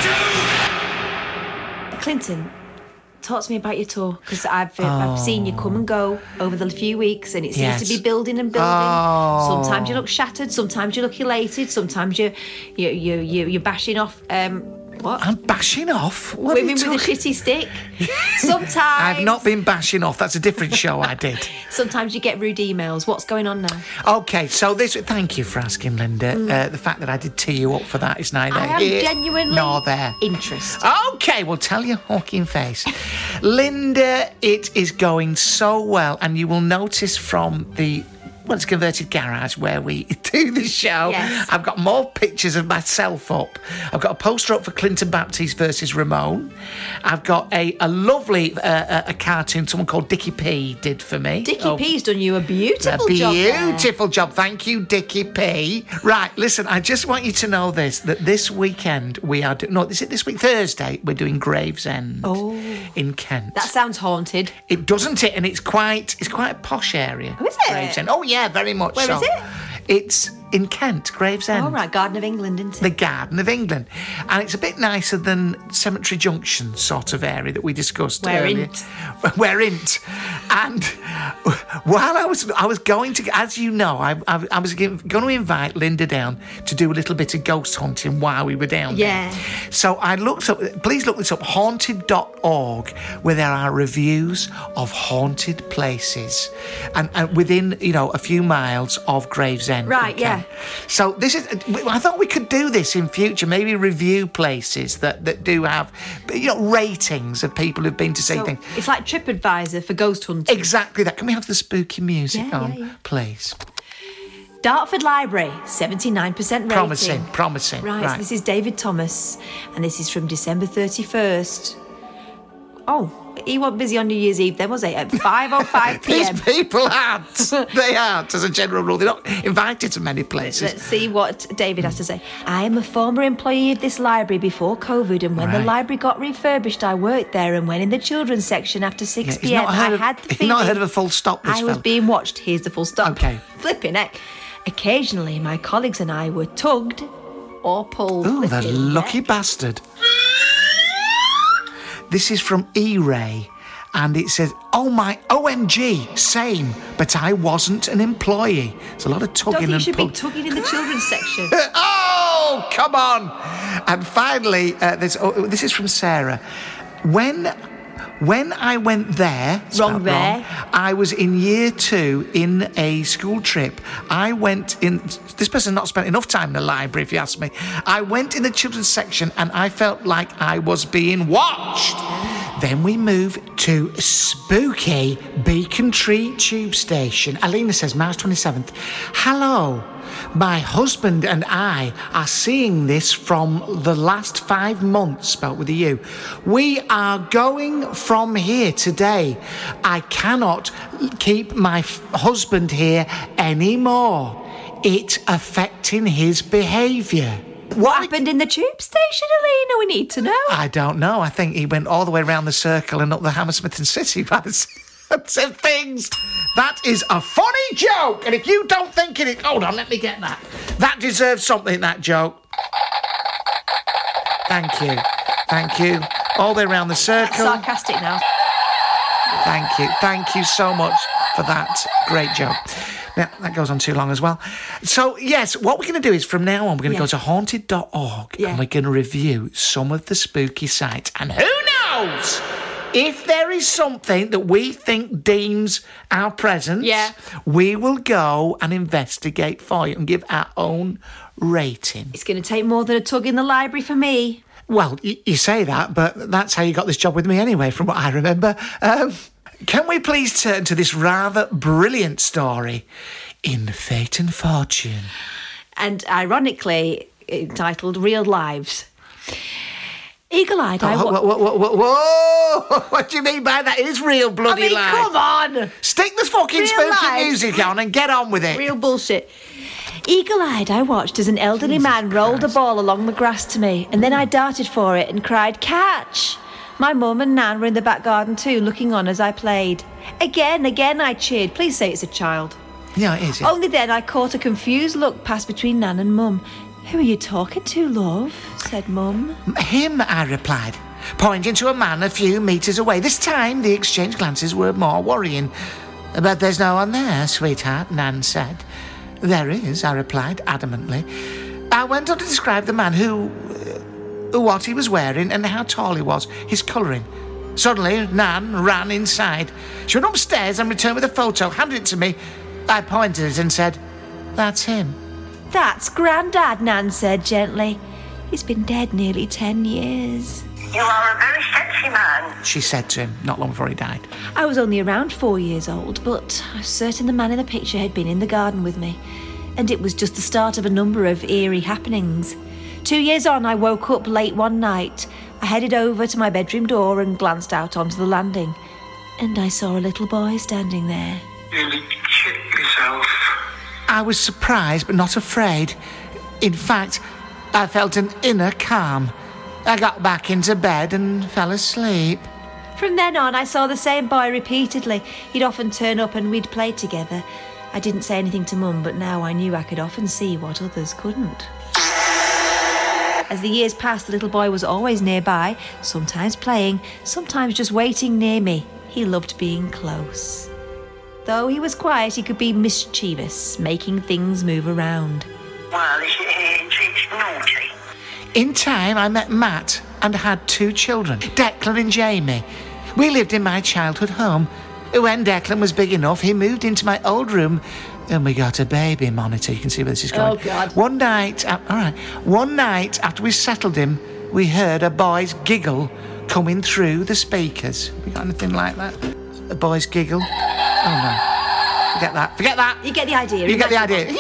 [SPEAKER 9] 2!
[SPEAKER 4] Clinton, talk to me about your tour, because I've seen you come and go over the few weeks, and it seems to be building and building. Sometimes you look shattered, sometimes you look elated, sometimes you're bashing off. What?
[SPEAKER 3] I'm bashing off? What
[SPEAKER 4] Women with a shitty stick. Sometimes.
[SPEAKER 3] I've not been bashing off. That's a different show I did.
[SPEAKER 4] Sometimes you get rude emails. What's going on now?
[SPEAKER 3] Okay, so thank you for asking, Linda. The fact that I did tee you up for that is neither here
[SPEAKER 4] genuinely
[SPEAKER 3] nor there.
[SPEAKER 4] Interested.
[SPEAKER 3] Okay, we'll tell you hawking face. Linda, it is going so well, and you will notice from the it's a converted garage where we do the show.
[SPEAKER 4] Yes.
[SPEAKER 3] I've got more pictures of myself up. I've got a poster up for Clinton Baptiste versus Ramon. I've got a lovely a cartoon someone called Dickie P did for me.
[SPEAKER 4] Dickie P's done you a beautiful job there.
[SPEAKER 3] Beautiful job. Thank you, Dickie P. Right, listen, I just want you to know that this weekend we are this week, Thursday, we're doing Gravesend in Kent.
[SPEAKER 4] That sounds haunted.
[SPEAKER 3] It doesn't it? And it's quite a posh area.
[SPEAKER 4] Oh, is it?
[SPEAKER 3] Gravesend. Oh, yeah, very much
[SPEAKER 4] Where
[SPEAKER 3] so.
[SPEAKER 4] is it?
[SPEAKER 3] It's in Kent, Gravesend.
[SPEAKER 4] Oh, right, Garden of England, isn't it?
[SPEAKER 3] The Garden of England. And it's a bit nicer than Cemetery Junction sort of area that we discussed earlier. Wherein't. And while I was going to, as you know, I was going to invite Linda down to do a little bit of ghost hunting while we were down there. So I looked up, please look this up, haunted.org, where there are reviews of haunted places. And within, a few miles of Gravesend.
[SPEAKER 4] Right, yeah.
[SPEAKER 3] So I thought we could do this in future, maybe review places that do have, ratings of people who've been to see things.
[SPEAKER 4] It's like TripAdvisor for ghost hunting.
[SPEAKER 3] Exactly that. Can we have the spooky music on, please?
[SPEAKER 4] Dartford Library, 79% rating.
[SPEAKER 3] Promising.
[SPEAKER 4] Right, so this is David Thomas, and this is from December 31st. Oh, he wasn't busy on New Year's Eve then, was he? At 5:05 p.m.
[SPEAKER 3] These people aren't. They aren't, as a general rule. They're not invited to many places.
[SPEAKER 4] Let's see what David has to say. I am a former employee of this library before COVID, and when the library got refurbished, I worked there, and went in the children's section after 6 p.m. I had the feeling...
[SPEAKER 3] You've not heard of a full stop, this
[SPEAKER 4] I was
[SPEAKER 3] fella.
[SPEAKER 4] being watched. Here's the full stop.
[SPEAKER 3] Okay.
[SPEAKER 4] Flipping heck. Occasionally, my colleagues and I were tugged or pulled.
[SPEAKER 3] Ooh, the lucky bastard. This is from E-Ray, and it says, oh my, OMG, same, but I wasn't an employee. There's a lot of tugging and
[SPEAKER 4] Don't think you should be tugging in the children's section.
[SPEAKER 3] Oh, come on. And finally, this is from Sarah. When I went there...
[SPEAKER 4] Wrong there.
[SPEAKER 3] I was in year 2 in a school trip. I went in... This person not spent enough time in the library, if you ask me. I went in the children's section and I felt like I was being watched. Then we moved to spooky Beacon Tree Tube Station. Alina says, March 27th. Hello. My husband and I are seeing this from the last 5 months, spelt with a U. We are going from here today. I cannot keep my husband here anymore. It's affecting his behaviour.
[SPEAKER 4] What happened in the tube station, Alina? We need to know.
[SPEAKER 3] I don't know. I think he went all the way around the circle and up the Hammersmith and City by the of things. That is a funny joke. And if you don't think it... Hold on, let me get that. That deserves something, that joke. Thank you. All the way around the circle.
[SPEAKER 4] That's sarcastic now.
[SPEAKER 3] Thank you so much for that great joke. Now, that goes on too long as well. So, yes, what we're going to do is from now on, we're going to go to haunted.org and we're going to review some of the spooky sites. And who knows... If there is something that we think deems our presence, we will go and investigate for you and give our own rating.
[SPEAKER 4] It's going to take more than a tug in the library for me.
[SPEAKER 3] Well, you say that, but that's how you got this job with me anyway, from what I remember. Can we please turn to this rather brilliant story in Fate and Fortune?
[SPEAKER 4] And ironically entitled Real Lives. Eagle-eyed,
[SPEAKER 3] Whoa! What do you mean by that? It is real bloody life.
[SPEAKER 4] Come on!
[SPEAKER 3] Stick the fucking spooky music on and get on with it.
[SPEAKER 4] Real bullshit. Eagle-eyed, I watched as an elderly man rolled a ball along the grass to me, and then I darted for it and cried, catch! My mum and Nan were in the back garden too, looking on as I played. Again, I cheered. Please say it's a child.
[SPEAKER 3] Yeah, it is. Yeah.
[SPEAKER 4] Only then I caught a confused look pass between Nan and Mum. Who are you talking to, love? Said Mum.
[SPEAKER 3] Him, I replied, pointing to a man a few metres away. This time the exchanged glances were more worrying. But there's no one there, sweetheart, Nan said. There is, I replied adamantly. I went on to describe the man what he was wearing and how tall he was, his colouring. Suddenly, Nan ran inside. She went upstairs and returned with a photo, handed it to me. I pointed at it and said, that's him.
[SPEAKER 4] That's Grandad, Nan said gently. He's been dead nearly 10 years.
[SPEAKER 6] You are a very sexy man.
[SPEAKER 3] She said to him not long before he died.
[SPEAKER 4] I was only around 4 years old, but I was certain the man in the picture had been in the garden with me. And it was just the start of a number of eerie happenings. 2 years on, I woke up late one night. I headed over to my bedroom door and glanced out onto the landing. And I saw a little boy standing there.
[SPEAKER 6] Nearly shit yourself.
[SPEAKER 3] I was surprised but not afraid. In fact, I felt an inner calm. I got back into bed and fell asleep.
[SPEAKER 4] From then on, I saw the same boy repeatedly. He'd often turn up and we'd play together. I didn't say anything to Mum, but now I knew I could often see what others couldn't. As the years passed, the little boy was always nearby, sometimes playing, sometimes just waiting near me. He loved being close. Though he was quiet, he could be mischievous, making things move around.
[SPEAKER 6] Well, it's naughty.
[SPEAKER 3] In time, I met Matt and had 2 children, Declan and Jamie. We lived in my childhood home. When Declan was big enough, he moved into my old room and we got a baby monitor. You can see where this is going.
[SPEAKER 4] Oh, God.
[SPEAKER 3] One night after we settled him, we heard a boy's giggle coming through the speakers. We got anything like that? A boy's giggle? Oh, no. Forget that.
[SPEAKER 4] You get the idea.
[SPEAKER 3] You get the idea.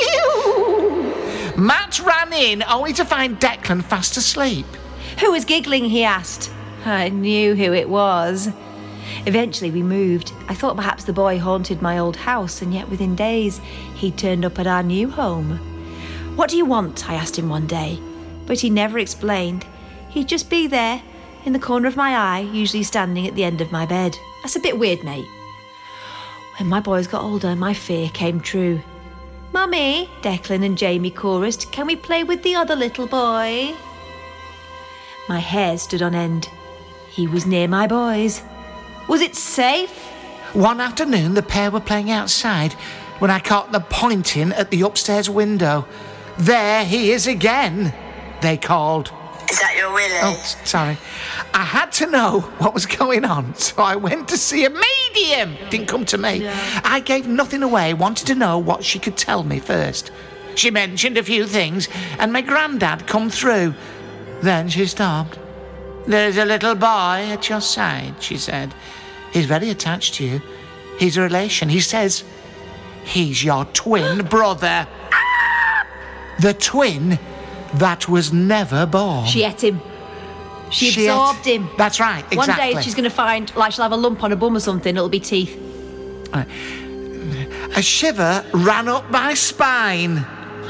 [SPEAKER 3] Matt ran in only to find Declan fast asleep.
[SPEAKER 4] Who was giggling, he asked. I knew who it was. Eventually we moved. I thought perhaps the boy haunted my old house, and yet within days he turned up at our new home. What do you want? I asked him one day. But he never explained. He'd just be there, in the corner of my eye, usually standing at the end of my bed. That's a bit weird, mate. When my boys got older, my fear came true. Mummy, Declan and Jamie chorused, can we play with the other little boy? My hair stood on end. He was near my boys. Was it safe?
[SPEAKER 3] One afternoon, the pair were playing outside when I caught them pointing at the upstairs window. There he is again, they called.
[SPEAKER 6] Is that your Willie?
[SPEAKER 3] Oh, sorry. I had to know what was going on, so I went to see a medium. Didn't come to me.
[SPEAKER 4] No.
[SPEAKER 3] I gave nothing away, wanted to know what she could tell me first. She mentioned a few things, and my granddad come through. Then she stopped. There's a little boy at your side, she said. He's very attached to you. He's a relation. He says he's your twin brother. The twin that was never born.
[SPEAKER 4] She ate him. She absorbed him.
[SPEAKER 3] That's right, exactly.
[SPEAKER 4] One day she's going to find, like she'll have a lump on her bum or something, it'll be teeth.
[SPEAKER 3] Right. A shiver ran up my spine.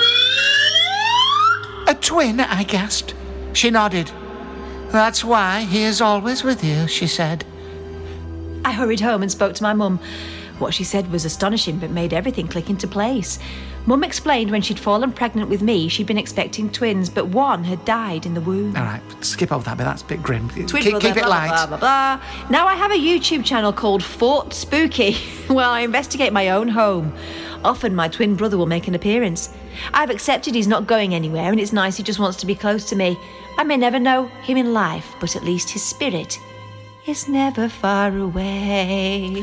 [SPEAKER 3] A twin, I gasped. She nodded. That's why he is always with you, she said.
[SPEAKER 4] I hurried home and spoke to my mum. What she said was astonishing, but made everything click into place. Mum explained when she'd fallen pregnant with me, she'd been expecting twins, but one had died in the womb.
[SPEAKER 3] All right, skip over that bit, that's a bit grim.
[SPEAKER 4] Twin
[SPEAKER 3] Keep
[SPEAKER 4] brother,
[SPEAKER 3] it
[SPEAKER 4] blah,
[SPEAKER 3] light.
[SPEAKER 4] blah, blah, blah, blah. Now I have a YouTube channel called Fort Spooky, where I investigate my own home. Often my twin brother will make an appearance. I've accepted he's not going anywhere, and it's nice he just wants to be close to me. I may never know him in life, but at least his spirit is never far away.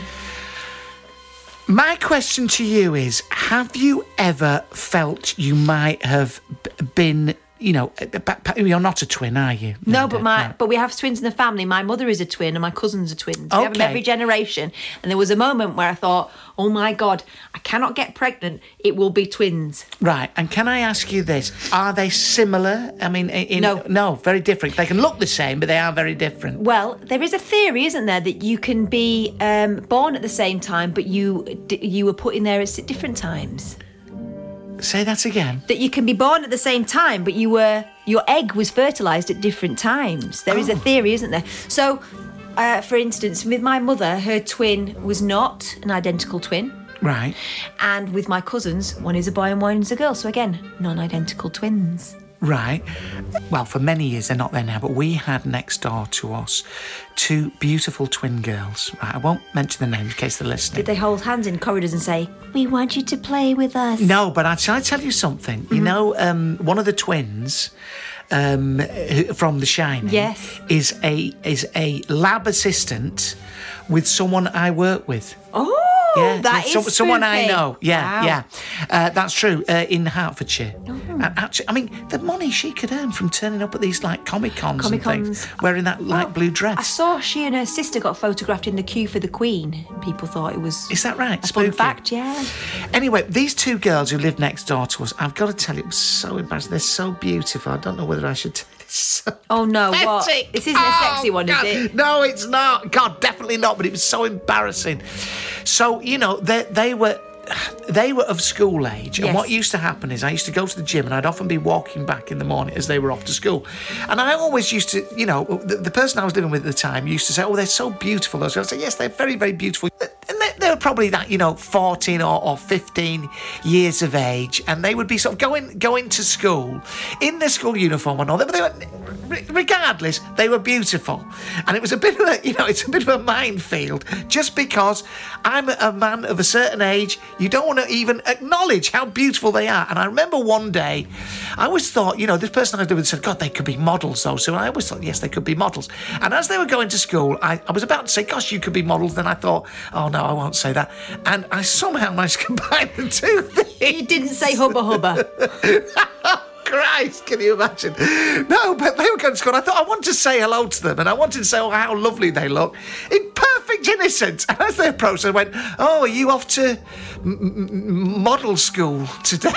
[SPEAKER 3] My question to you is, have you ever felt you might have been, you're not a twin, are you?
[SPEAKER 4] No, but we have twins in the family. My mother is a twin and my cousins are twins. We have them every generation. And there was a moment where I thought, oh my God, I cannot get pregnant. It will be twins.
[SPEAKER 3] Right, and can I ask you this? Are they similar? I mean, no, very different. They can look the same, but they are very different.
[SPEAKER 4] Well, there is a theory, isn't there, that you can be born at the same time, but you were put in there at different times.
[SPEAKER 3] Say that again.
[SPEAKER 4] That you can be born at the same time, but your egg was fertilised at different times. There is a theory, isn't there? So, for instance, with my mother, her twin was not an identical twin.
[SPEAKER 3] Right.
[SPEAKER 4] And with my cousins, one is a boy and one is a girl. So again, non-identical twins.
[SPEAKER 3] Right. Well, for many years, they're not there now, but we had next door to us 2 beautiful twin girls. Right, I won't mention the names in case they're listening.
[SPEAKER 4] Did they hold hands in corridors and say, we want you to play with us?
[SPEAKER 3] No, but shall I tell you something? Mm-hmm. You know, one of the twins from The Shining is a lab assistant with someone I work with.
[SPEAKER 4] Oh!
[SPEAKER 3] Yeah,
[SPEAKER 4] that is
[SPEAKER 3] someone I
[SPEAKER 4] spooky.
[SPEAKER 3] know. Yeah,
[SPEAKER 4] Wow.
[SPEAKER 3] yeah. That's true. In Hertfordshire. Actually, I mean, the money she could earn from turning up at these like Comic-Cons and things, wearing that light blue dress.
[SPEAKER 4] I saw she and her sister got photographed in the queue for the Queen. People thought it was.
[SPEAKER 3] Is that right?
[SPEAKER 4] A
[SPEAKER 3] Spooky.
[SPEAKER 4] fun fact, yeah.
[SPEAKER 3] Anyway, these two girls who lived next door to us, I've got to tell you, it was so embarrassing. They're so beautiful. I don't know whether I should tell this. So
[SPEAKER 4] Oh no, what?
[SPEAKER 3] pathetic.
[SPEAKER 4] This isn't a sexy one,
[SPEAKER 3] God.
[SPEAKER 4] is it?
[SPEAKER 3] No, it's not. God, definitely not. But it was so embarrassing. So, you know, they were of school age, and
[SPEAKER 4] Yes.
[SPEAKER 3] what used to happen is I used to go to the gym and I'd often be walking back in the morning as they were off to school, and I always used to, you know, the person I was living with at the time used to say, oh, they're so beautiful, those girls. I'd say, yes, they're very, very beautiful, and they were probably that, you know, 14 or 15 years of age, and they would be sort of going to school in their school uniform and all that, but they were, regardless, they were beautiful, and it was a bit of a, you know, it's a bit of a minefield, just because I'm a man of a certain age. You don't want to even acknowledge how beautiful they are. And I remember one day, I always thought, you know, this person I was with said, God, they could be models though. So I always thought, yes, they could be models. And as they were going to school, I was about to say, gosh, you could be models. Then I thought, oh no, I won't say that. And I somehow managed to combine the two things.
[SPEAKER 4] You didn't say hubba hubba.
[SPEAKER 3] Christ, can you imagine? No, but they were going to school. I thought I wanted to say hello to them, and I wanted to say, oh, how lovely they look, in perfect innocence. And as they approached, I went, oh, are you off to model school today?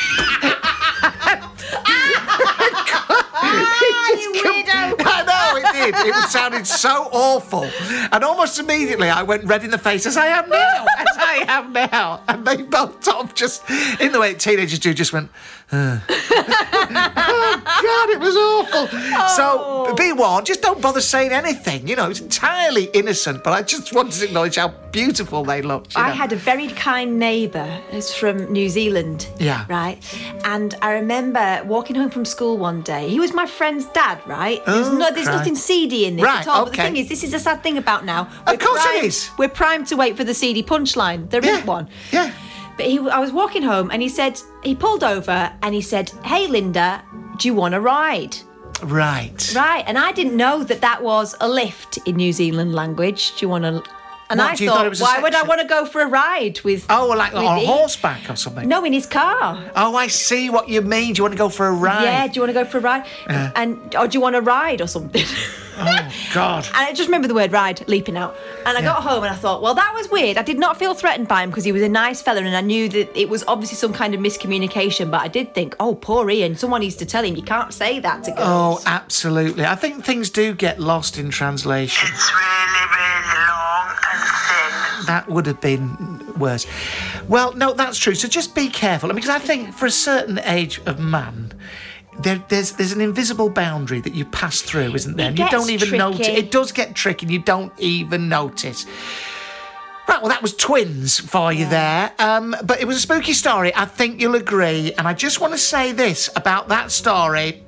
[SPEAKER 4] You weirdo.
[SPEAKER 3] I know, it did. It sounded so awful. And almost immediately I went red in the face, as I am now. And they both sort of just, in the way teenagers do, just went, oh, God, it was awful. So, be warned, just don't bother saying anything. You know, it's entirely innocent, but I just wanted to acknowledge how beautiful they looked. You know?
[SPEAKER 4] I had a very kind neighbour who's from New Zealand.
[SPEAKER 3] Yeah.
[SPEAKER 4] Right? And I remember walking home from school one day. He was my friend's dad, right? There's
[SPEAKER 3] Christ.
[SPEAKER 4] nothing seedy in this
[SPEAKER 3] Right,
[SPEAKER 4] at all. But the
[SPEAKER 3] okay.
[SPEAKER 4] thing is, this is a sad thing about now.
[SPEAKER 3] Of course it is.
[SPEAKER 4] We're primed to wait for the seedy punchline. There isn't one.
[SPEAKER 3] Yeah.
[SPEAKER 4] But I was walking home and he pulled over and he said, hey, Linda, do you want a ride?
[SPEAKER 3] Right.
[SPEAKER 4] Right. And I didn't know that was a lift in New Zealand language. Do you want to... And
[SPEAKER 3] What,
[SPEAKER 4] I
[SPEAKER 3] do you thought
[SPEAKER 4] thought,
[SPEAKER 3] it was a
[SPEAKER 4] why would I
[SPEAKER 3] section?
[SPEAKER 4] want to go for a ride with...
[SPEAKER 3] Oh, like
[SPEAKER 4] with
[SPEAKER 3] on
[SPEAKER 4] Ian?
[SPEAKER 3] horseback or something?
[SPEAKER 4] No, in his car.
[SPEAKER 3] Oh, I see what you mean. Do you want to go for a ride?
[SPEAKER 4] Yeah, do you want to go for a ride? Or do you want to ride or something?
[SPEAKER 3] Oh, God.
[SPEAKER 4] And I just remember the word ride leaping out. And I got home and I thought, well, that was weird. I did not feel threatened by him because he was a nice fella and I knew that it was obviously some kind of miscommunication. But I did think, oh, poor Ian, someone needs to tell him you can't say that to girls.
[SPEAKER 3] Oh, absolutely. I think things do get lost in translation.
[SPEAKER 6] It's really, really long and thin.
[SPEAKER 3] That would have been worse. Well, no, that's true. So just be careful. I mean, because I think for a certain age of man, there's an invisible boundary that you pass through, isn't there?
[SPEAKER 4] It
[SPEAKER 3] And you don't
[SPEAKER 4] gets
[SPEAKER 3] even notice.
[SPEAKER 4] tricky.
[SPEAKER 3] It does get tricky and you don't even notice. Right, well, that was Twins for you there. But it was a spooky story. I think you'll agree. And I just want to say this about that story.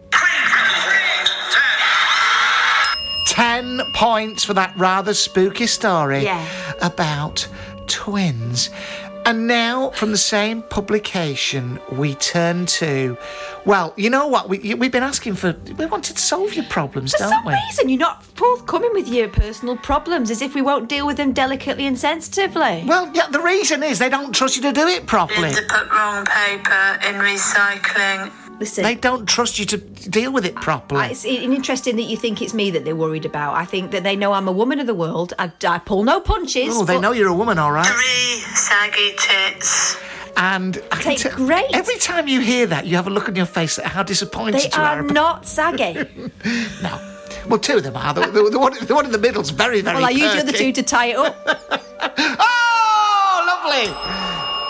[SPEAKER 3] 10 points for that rather spooky story about twins. And now, from the same publication, we turn to... Well, you know what? We've been asking for... We wanted to solve your problems,
[SPEAKER 4] For
[SPEAKER 3] don't
[SPEAKER 4] some
[SPEAKER 3] we?
[SPEAKER 4] reason, you're not forthcoming with your personal problems as if we won't deal with them delicately and sensitively.
[SPEAKER 3] Well, yeah, the reason is they don't trust you to do it properly.
[SPEAKER 6] Did they put wrong paper in recycling?
[SPEAKER 4] Listen,
[SPEAKER 3] They don't trust you to deal with it properly.
[SPEAKER 4] it's interesting that you think it's me that they're worried about. I think that they know I'm a woman of the world. I pull no punches.
[SPEAKER 3] Oh, they
[SPEAKER 4] but-
[SPEAKER 3] know you're a woman, all right.
[SPEAKER 6] 3 saggy tits.
[SPEAKER 3] And I can
[SPEAKER 4] They're great.
[SPEAKER 3] every time you hear that, you have a look on your face at how disappointed
[SPEAKER 4] They
[SPEAKER 3] you are.
[SPEAKER 4] are not saggy.
[SPEAKER 3] No. Well, two of them are. The one in the middle's very, very
[SPEAKER 4] Well, I use the other
[SPEAKER 3] perky.
[SPEAKER 4] two to tie it up.
[SPEAKER 3] Oh, lovely.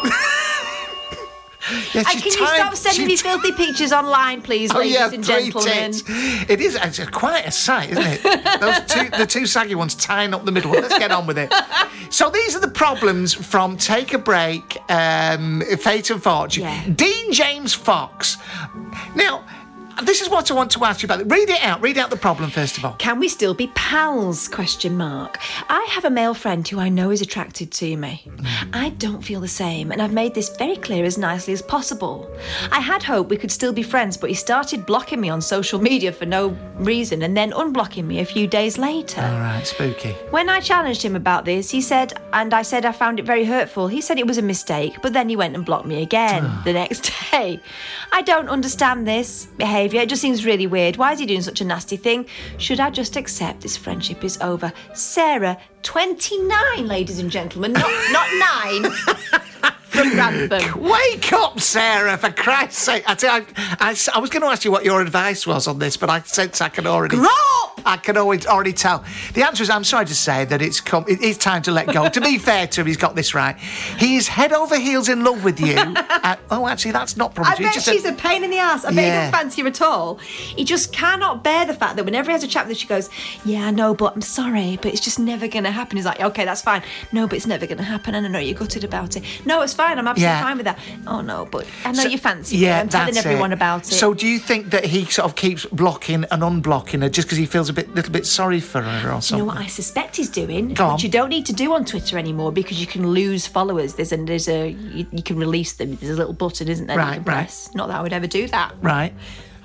[SPEAKER 3] Yes,
[SPEAKER 4] And can you stop sending me filthy pictures online, please, ladies and
[SPEAKER 3] 3
[SPEAKER 4] gentlemen?
[SPEAKER 3] tits. It is. It's quite a sight, isn't it? The two saggy ones tying up the middle. Let's get on with it. So these are the problems from Take a Break, Fate and Fortune.
[SPEAKER 4] Yeah.
[SPEAKER 3] Dean James Fox. Now, this is what I want to ask you about. Read it out. Read out the problem, first of all.
[SPEAKER 4] Can we still be pals? ? I have a male friend who I know is attracted to me. I don't feel the same, and I've made this very clear as nicely as possible. I had hoped we could still be friends, but he started blocking me on social media for no reason and then unblocking me a few days later.
[SPEAKER 3] All right, spooky.
[SPEAKER 4] When I challenged him about this, he said, and I said I found it very hurtful, he said it was a mistake, but then he went and blocked me again the next day. I don't understand this behaviour. It just seems really weird. Why is he doing such a nasty thing? Should I just accept this friendship is over? Sarah, 29, ladies and gentlemen, not 9. From Grantham.
[SPEAKER 3] Wake up, Sarah, for Christ's sake. I was going to ask you what your advice was on this, but I sense I can already...
[SPEAKER 4] Grow up!
[SPEAKER 3] I can already tell. The answer is, I'm sorry to say that it's time to let go. To be fair to him, he's got this right. He is head over heels in love with you. Actually, that's not probably true.
[SPEAKER 4] I bet she's a pain in the ass. I bet he doesn't fancy her at all. He just cannot bear the fact that whenever he has a chat with her, she goes, yeah, I know, but I'm sorry, but it's just never going to happen. He's like, okay, that's fine. No, but it's never going to happen, and I know you're gutted about it. No, it's fine. I'm absolutely fine with that. Oh, no, but I know you fancy her. I'm telling everyone about it.
[SPEAKER 3] So do you think that he sort of keeps blocking and unblocking her just because he feels a little bit sorry for her or something?
[SPEAKER 4] You know what I suspect he's doing?
[SPEAKER 3] Go on.
[SPEAKER 4] Which you don't need to do on Twitter anymore because you can lose followers. You can release them. There's a little button, isn't there?
[SPEAKER 3] Right.
[SPEAKER 4] Not that I would ever do that.
[SPEAKER 3] Right.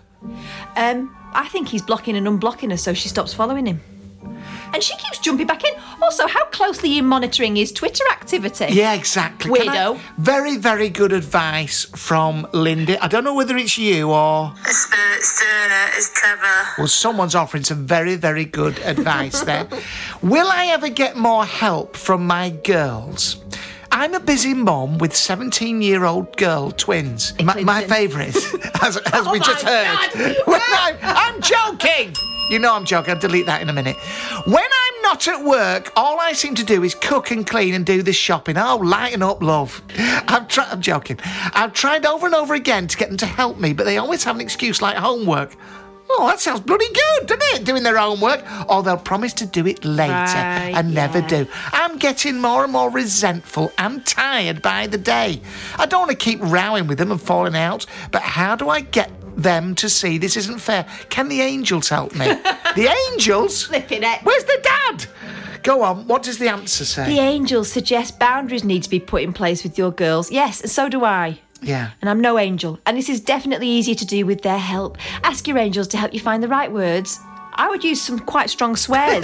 [SPEAKER 4] I think he's blocking and unblocking her so she stops following him. And she keeps jumping back in. Also, how closely are you monitoring his Twitter activity?
[SPEAKER 3] Yeah, exactly.
[SPEAKER 4] Weirdo.
[SPEAKER 3] Very, very good advice from Linda. I don't know whether it's you or...
[SPEAKER 6] The spirit's doing it. It's clever.
[SPEAKER 3] Well, someone's offering some very, very good advice there. Will I ever get more help from my girls? I'm a busy mum with 17-year-old girl twins. My favourite, as we just heard. I'm joking. You know I'm joking. I'll delete that in a minute. When I'm not at work, all I seem to do is cook and clean and do the shopping. Oh, lighten up, love. I'm joking. I've tried over and over again to get them to help me, but they always have an excuse like homework. Oh, that sounds bloody good, doesn't it? Doing their homework. Or they'll promise to do it later and never do. I'm getting more and more resentful and tired by the day. I don't want to keep rowing with them and falling out, but how do I get them to see this isn't fair? Can the angels help me? The angels?
[SPEAKER 4] Flipping it.
[SPEAKER 3] Where's the dad? Go on, what does the answer say?
[SPEAKER 4] The angels suggest boundaries need to be put in place with your girls. Yes, and so do I.
[SPEAKER 3] Yeah.
[SPEAKER 4] And I'm no angel. And this is definitely easier to do with their help. Ask your angels to help you find the right words. I would use some quite strong swears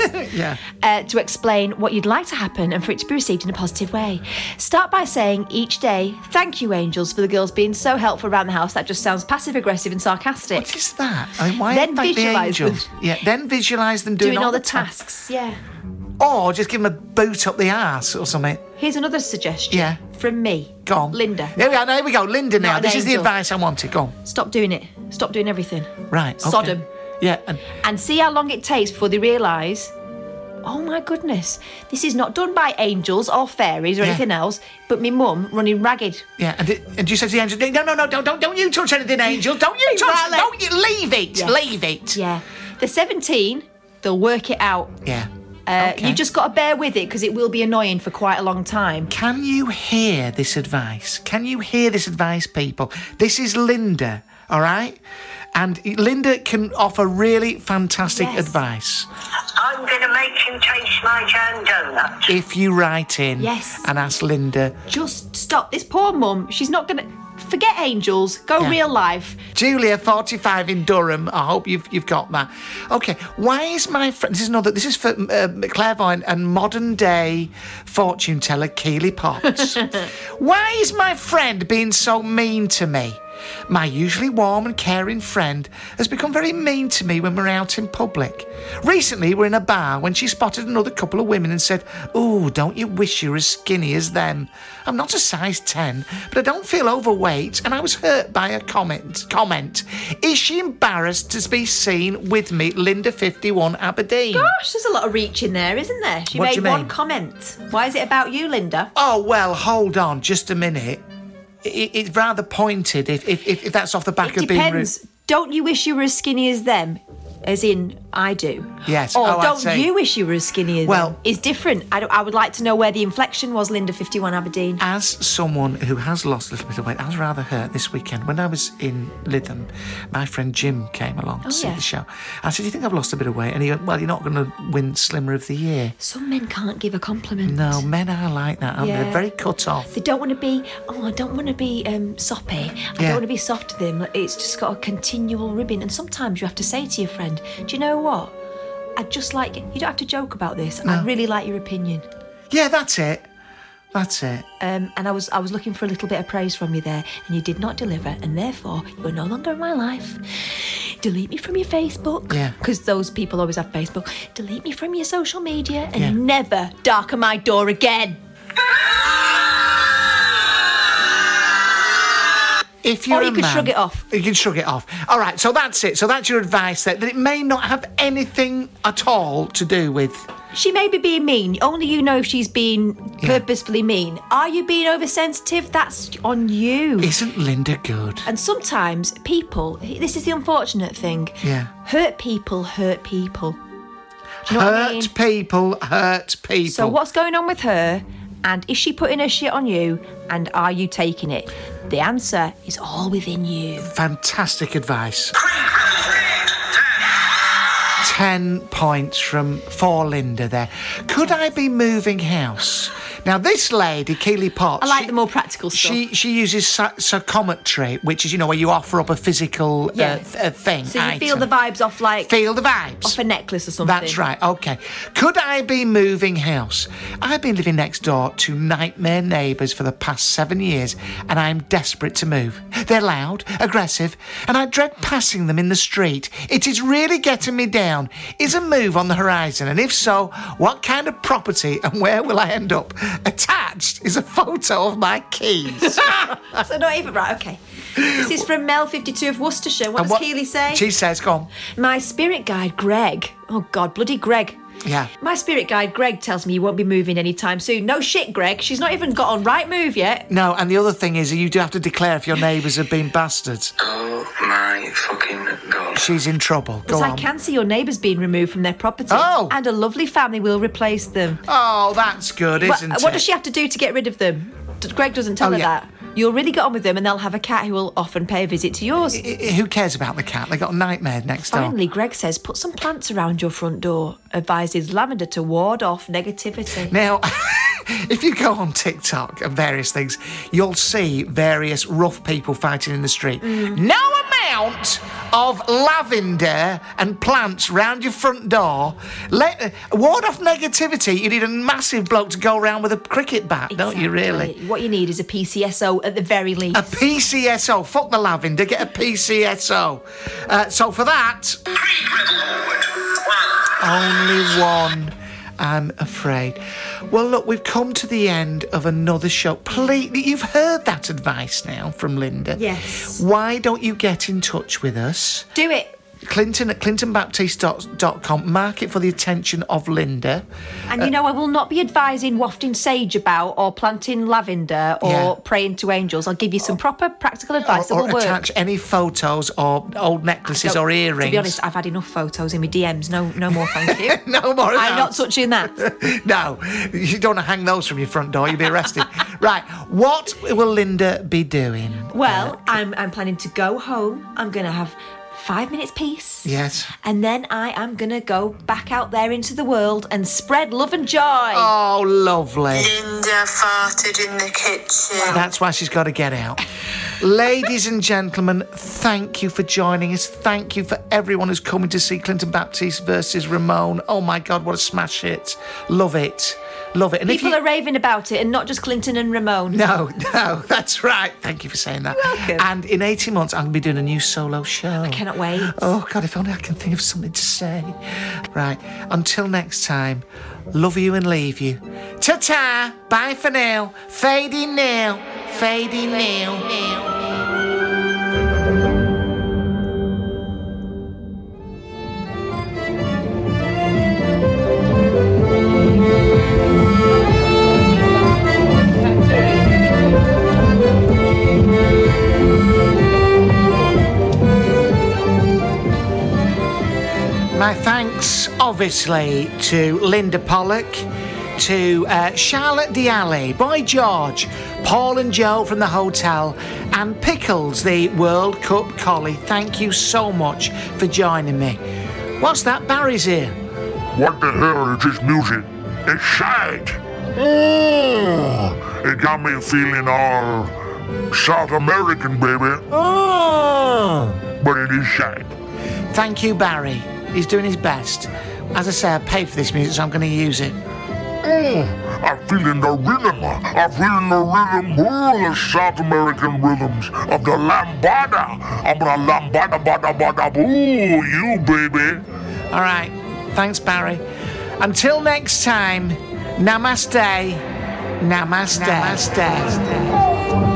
[SPEAKER 4] to explain what you'd like to happen and for it to be received in a positive way. Start by saying each day, thank you, angels, for the girls being so helpful around the house. That just sounds passive-aggressive and sarcastic.
[SPEAKER 3] What is that? I mean, why
[SPEAKER 4] then
[SPEAKER 3] thank the
[SPEAKER 4] visualise
[SPEAKER 3] angels?
[SPEAKER 4] them.
[SPEAKER 3] Then visualise them doing
[SPEAKER 4] all the tasks. Yeah.
[SPEAKER 3] Or just give them a boot up the arse or something.
[SPEAKER 4] Here's another suggestion from me.
[SPEAKER 3] Go on.
[SPEAKER 4] Linda.
[SPEAKER 3] Here we go. Linda now. This is the advice I wanted. Go on.
[SPEAKER 4] Stop doing it. Stop doing everything.
[SPEAKER 3] Right. Okay.
[SPEAKER 4] Sodom.
[SPEAKER 3] Yeah.
[SPEAKER 4] And see how long it takes before they realise, oh my goodness, this is not done by angels or fairies or anything else, but me mum running ragged.
[SPEAKER 3] Yeah, and you said to the angel, no, don't you touch anything, angel. Don't you touch it. Don't you leave it.
[SPEAKER 4] Yes.
[SPEAKER 3] Leave it.
[SPEAKER 4] Yeah. They're 17, they'll work it out.
[SPEAKER 3] Yeah.
[SPEAKER 4] You just got to bear with it because it will be annoying for quite a long time.
[SPEAKER 3] Can you hear this advice? Can you hear this advice, people? This is Linda, all right? And Linda can offer really fantastic advice.
[SPEAKER 6] I'm going to make you taste my jam donut.
[SPEAKER 3] If you write in and ask Linda.
[SPEAKER 4] Just stop. This poor mum, she's not going to... Forget angels. Go real life.
[SPEAKER 3] Julia, 45 in Durham. I hope you've got that. Okay, why is my friend... This is for clairvoyant and modern day fortune teller Keely Potts. Why is my friend being so mean to me? My usually warm and caring friend has become very mean to me when we're out in public. Recently, we're in a bar when she spotted another couple of women and said, "Ooh, don't you wish you were as skinny as them?" I'm not a size 10, but I don't feel overweight, and I was hurt by her comment. Is she embarrassed to be seen with me, Linda 51 Aberdeen?
[SPEAKER 4] Gosh, there's a lot of reach in there, isn't there? She made one comment. Why is it about you, Linda?
[SPEAKER 3] Oh, well, hold on just a minute. It's rather pointed if that's off the back of being rude.
[SPEAKER 4] Don't you wish you were as skinny as them? As in, I do.
[SPEAKER 3] Yes.
[SPEAKER 4] Or
[SPEAKER 3] I'd
[SPEAKER 4] don't
[SPEAKER 3] say-
[SPEAKER 4] you wish you were as skinny as
[SPEAKER 3] Well-
[SPEAKER 4] them? It's different. I would like to know where the inflection was, Linda 51 Aberdeen.
[SPEAKER 3] As someone who has lost a little bit of weight, I was rather hurt this weekend. When I was in Lytham, my friend Jim came along to see the show. I said, do you think I've lost a bit of weight? And he went, well, you're not going to win Slimmer of the Year.
[SPEAKER 4] Some men can't give a compliment.
[SPEAKER 3] No, men are like that, aren't they?
[SPEAKER 4] Yeah.
[SPEAKER 3] They're very cut off.
[SPEAKER 4] They don't want to be, I don't want to be soppy. I don't want to be soft to them. It's just got a continual ribbing. And sometimes you have to say to your friend, do you know what? I'd just like, you don't have to joke about this.
[SPEAKER 3] No.
[SPEAKER 4] I'd really like your opinion.
[SPEAKER 3] Yeah, that's it. That's it.
[SPEAKER 4] And I was looking for a little bit of praise from you there, and you did not deliver, and therefore you are no longer in my life. Delete me from your Facebook.
[SPEAKER 3] Yeah.
[SPEAKER 4] Because those people always have Facebook. Delete me from your social media and
[SPEAKER 3] Yeah.
[SPEAKER 4] never darken my door again.
[SPEAKER 3] If you're
[SPEAKER 4] Or you
[SPEAKER 3] a
[SPEAKER 4] could
[SPEAKER 3] man,
[SPEAKER 4] shrug it off.
[SPEAKER 3] You can shrug it off. All right, so that's it. So that's your advice there, that it may not have anything at all to do with...
[SPEAKER 4] She may be being mean. Only you know if she's being purposefully mean. Are you being oversensitive? That's on you.
[SPEAKER 3] Isn't Linda good?
[SPEAKER 4] And sometimes people, this is the unfortunate thing,
[SPEAKER 3] Yeah.
[SPEAKER 4] hurt people hurt people. Do you know what I mean?
[SPEAKER 3] Hurt people hurt people.
[SPEAKER 4] So what's going on with her? And is she putting her shit on you? And are you taking it? The answer is all within you.
[SPEAKER 3] Fantastic advice. 10 points for Linda there. Could I be moving house? Now, this lady, Keely Potts...
[SPEAKER 4] I like the more practical stuff.
[SPEAKER 3] She uses psychometry, which is, where you offer up a physical thing.
[SPEAKER 4] So you
[SPEAKER 3] item.
[SPEAKER 4] feel the vibes off
[SPEAKER 3] Feel the vibes.
[SPEAKER 4] off a necklace or something.
[SPEAKER 3] That's right, OK. Could I be moving house? I've been living next door to nightmare neighbours for the past 7 years, and I'm desperate to move. They're loud, aggressive, and I dread passing them in the street. It is really getting me down. Is a move on the horizon? And if so, what kind of property and where will I end up? Attached is a photo of my keys.
[SPEAKER 4] So not even... Right, OK. This is from Mel 52 of Worcestershire. What does Keely say?
[SPEAKER 3] She says, go on.
[SPEAKER 4] My spirit guide, Greg. Oh, God, bloody Greg.
[SPEAKER 3] Yeah.
[SPEAKER 4] My spirit guide, Greg, tells me you won't be moving anytime soon. No shit, Greg. She's not even got on right move yet.
[SPEAKER 3] No, and the other thing is you do have to declare if your neighbours have been bastards.
[SPEAKER 6] Oh my fucking God.
[SPEAKER 3] She's in trouble. Go
[SPEAKER 4] But
[SPEAKER 3] on.
[SPEAKER 4] I can see your neighbours being removed from their property.
[SPEAKER 3] Oh.
[SPEAKER 4] And a lovely family will replace them.
[SPEAKER 3] Oh, that's good, isn't it?
[SPEAKER 4] What does she have to do to get rid of them? Greg doesn't tell her that. You'll really get on with them, and they'll have a cat who will often pay a visit to yours.
[SPEAKER 3] Who cares about the cat? They got a nightmare next door.
[SPEAKER 4] Finally, Greg says, put some plants around your front door. Advises lavender to ward off negativity.
[SPEAKER 3] Now, if you go on TikTok and various things, you'll see various rough people fighting in the street. No amount of lavender and plants round your front door. Ward off negativity. You need a massive bloke to go around with a cricket bat, don't you, really?
[SPEAKER 4] What you need is a PCSO at the very least.
[SPEAKER 3] A PCSO. Fuck the lavender. Get a PCSO. So for that... Only one, I'm afraid. Well, look, we've come to the end of another show. Please, you've heard that advice now from Linda.
[SPEAKER 4] Yes.
[SPEAKER 3] Why don't you get in touch with us?
[SPEAKER 4] Do it.
[SPEAKER 3] Clinton at clintonbaptiste.com. Mark it for the attention of Linda.
[SPEAKER 4] And I will not be advising wafting sage about or planting lavender or praying to angels. I'll give you some proper practical advice that
[SPEAKER 3] Or
[SPEAKER 4] will work.
[SPEAKER 3] attach any photos or old necklaces or earrings.
[SPEAKER 4] To be honest, I've had enough photos in my DMs. No more, thank you.
[SPEAKER 3] No more of
[SPEAKER 4] I'm not
[SPEAKER 3] those.
[SPEAKER 4] touching that.
[SPEAKER 3] No, you don't want to hang those from your front door. You'll be arrested. Right, what will Linda be doing?
[SPEAKER 4] Well, I'm planning to go home. I'm going to have 5 minutes peace.
[SPEAKER 3] Yes.
[SPEAKER 4] And then I am going to go back out there into the world and spread love and joy.
[SPEAKER 3] Oh, lovely.
[SPEAKER 6] Linda farted in the kitchen.
[SPEAKER 3] That's why she's got to get out. Ladies and gentlemen, thank you for joining us. Thank you for everyone who's coming to see Clinton Baptiste versus Ramon. Oh, my God, what a smash hit. Love it. Love it. And
[SPEAKER 4] People are raving about it, and not just Clinton and Ramon.
[SPEAKER 3] No, that's right. Thank you for saying that.
[SPEAKER 4] You're welcome.
[SPEAKER 3] And in 18 months, I'm going to be doing a new solo show.
[SPEAKER 4] I cannot wait.
[SPEAKER 3] Oh, God, if only I can think of something to say. Right, until next time, love you and leave you. Ta-ta, bye for now. Fading now, fading now. My thanks thanks, obviously, to Linda Pollock, to Charlotte Dialli, Boy George, Paul and Joe from the hotel, and Pickles, the World Cup collie. Thank you so much for joining me. What's that? Barry's here.
[SPEAKER 16] What the hell is this music? It's sad. Oh, it got me feeling all South American, baby. Oh. But it is sad.
[SPEAKER 3] Thank you, Barry. He's doing his best. As I say, I paid for this music, so I'm going to use it.
[SPEAKER 16] I'm feeling the rhythm. I'm feeling the rhythm, all the South American rhythms of the lambada. I'm gonna lambada, bada, bada, boo, you, baby.
[SPEAKER 3] All right. Thanks, Barry. Until next time, namaste. Namaste. Namaste.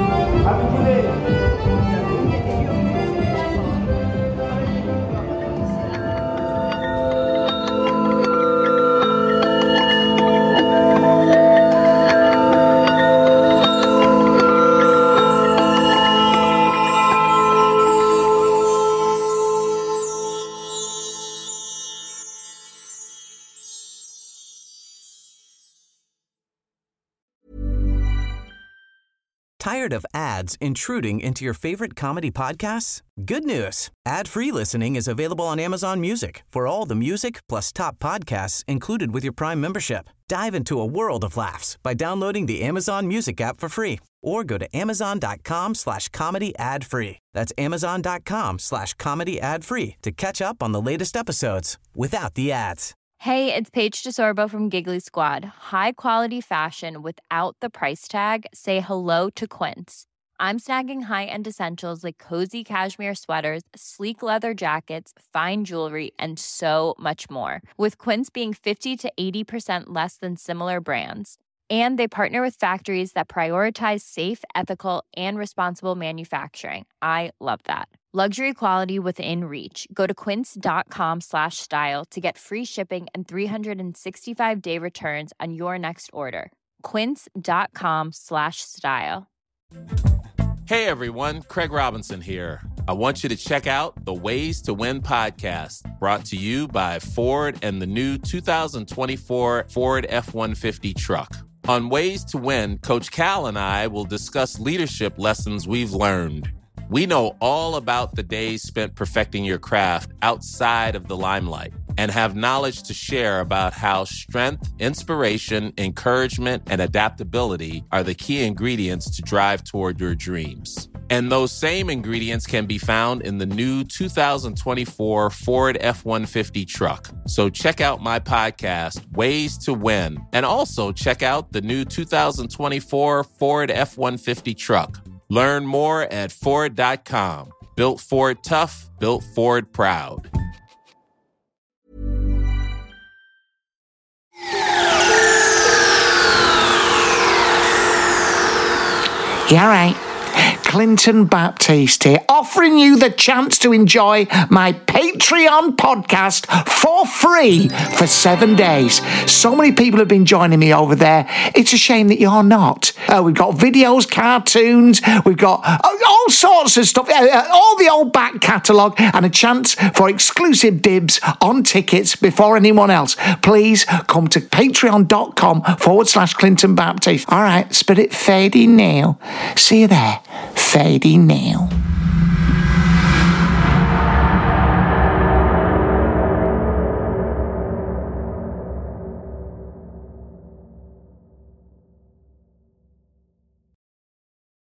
[SPEAKER 1] Tired of ads intruding into your favorite comedy podcasts? Good news. Ad-free listening is available on Amazon Music for all the music plus top podcasts included with your Prime membership. Dive into a world of laughs by downloading the Amazon Music app for free or go to amazon.com/comedy ad-free. That's amazon.com/comedy ad-free to catch up on the latest episodes without the ads.
[SPEAKER 17] Hey, it's Paige DeSorbo from Giggly Squad. High quality fashion without the price tag. Say hello to Quince. I'm snagging high-end essentials like cozy cashmere sweaters, sleek leather jackets, fine jewelry, and so much more. With Quince being 50 to 80% less than similar brands. And they partner with factories that prioritize safe, ethical, and responsible manufacturing. I love that. Luxury quality within reach. Go to quince.com/style to get free shipping and 365-day returns on your next order. Quince.com/style.
[SPEAKER 18] Hey everyone, Craig Robinson here. I want you to check out the Ways to Win podcast, brought to you by Ford and the new 2024 Ford F-150 truck. On Ways to Win, Coach Cal and I will discuss leadership lessons we've learned. We know all about the days spent perfecting your craft outside of the limelight and have knowledge to share about how strength, inspiration, encouragement, and adaptability are the key ingredients to drive toward your dreams. And those same ingredients can be found in the new 2024 Ford F-150 truck. So check out my podcast, Ways to Win, and also check out the new 2024 Ford F-150 truck. Learn more at Ford.com. Built Ford tough, built Ford proud.
[SPEAKER 3] Yeah, right. Clinton Baptiste here, offering you the chance to enjoy my Patreon podcast for free for 7 days. So many people have been joining me over there. It's a shame that you're not. We've got videos, cartoons, we've got all sorts of stuff, all the old back catalogue, and a chance for exclusive dibs on tickets before anyone else. Please come to patreon.com/Clinton Baptiste. All right, spirit fading now. See you there. Fading now.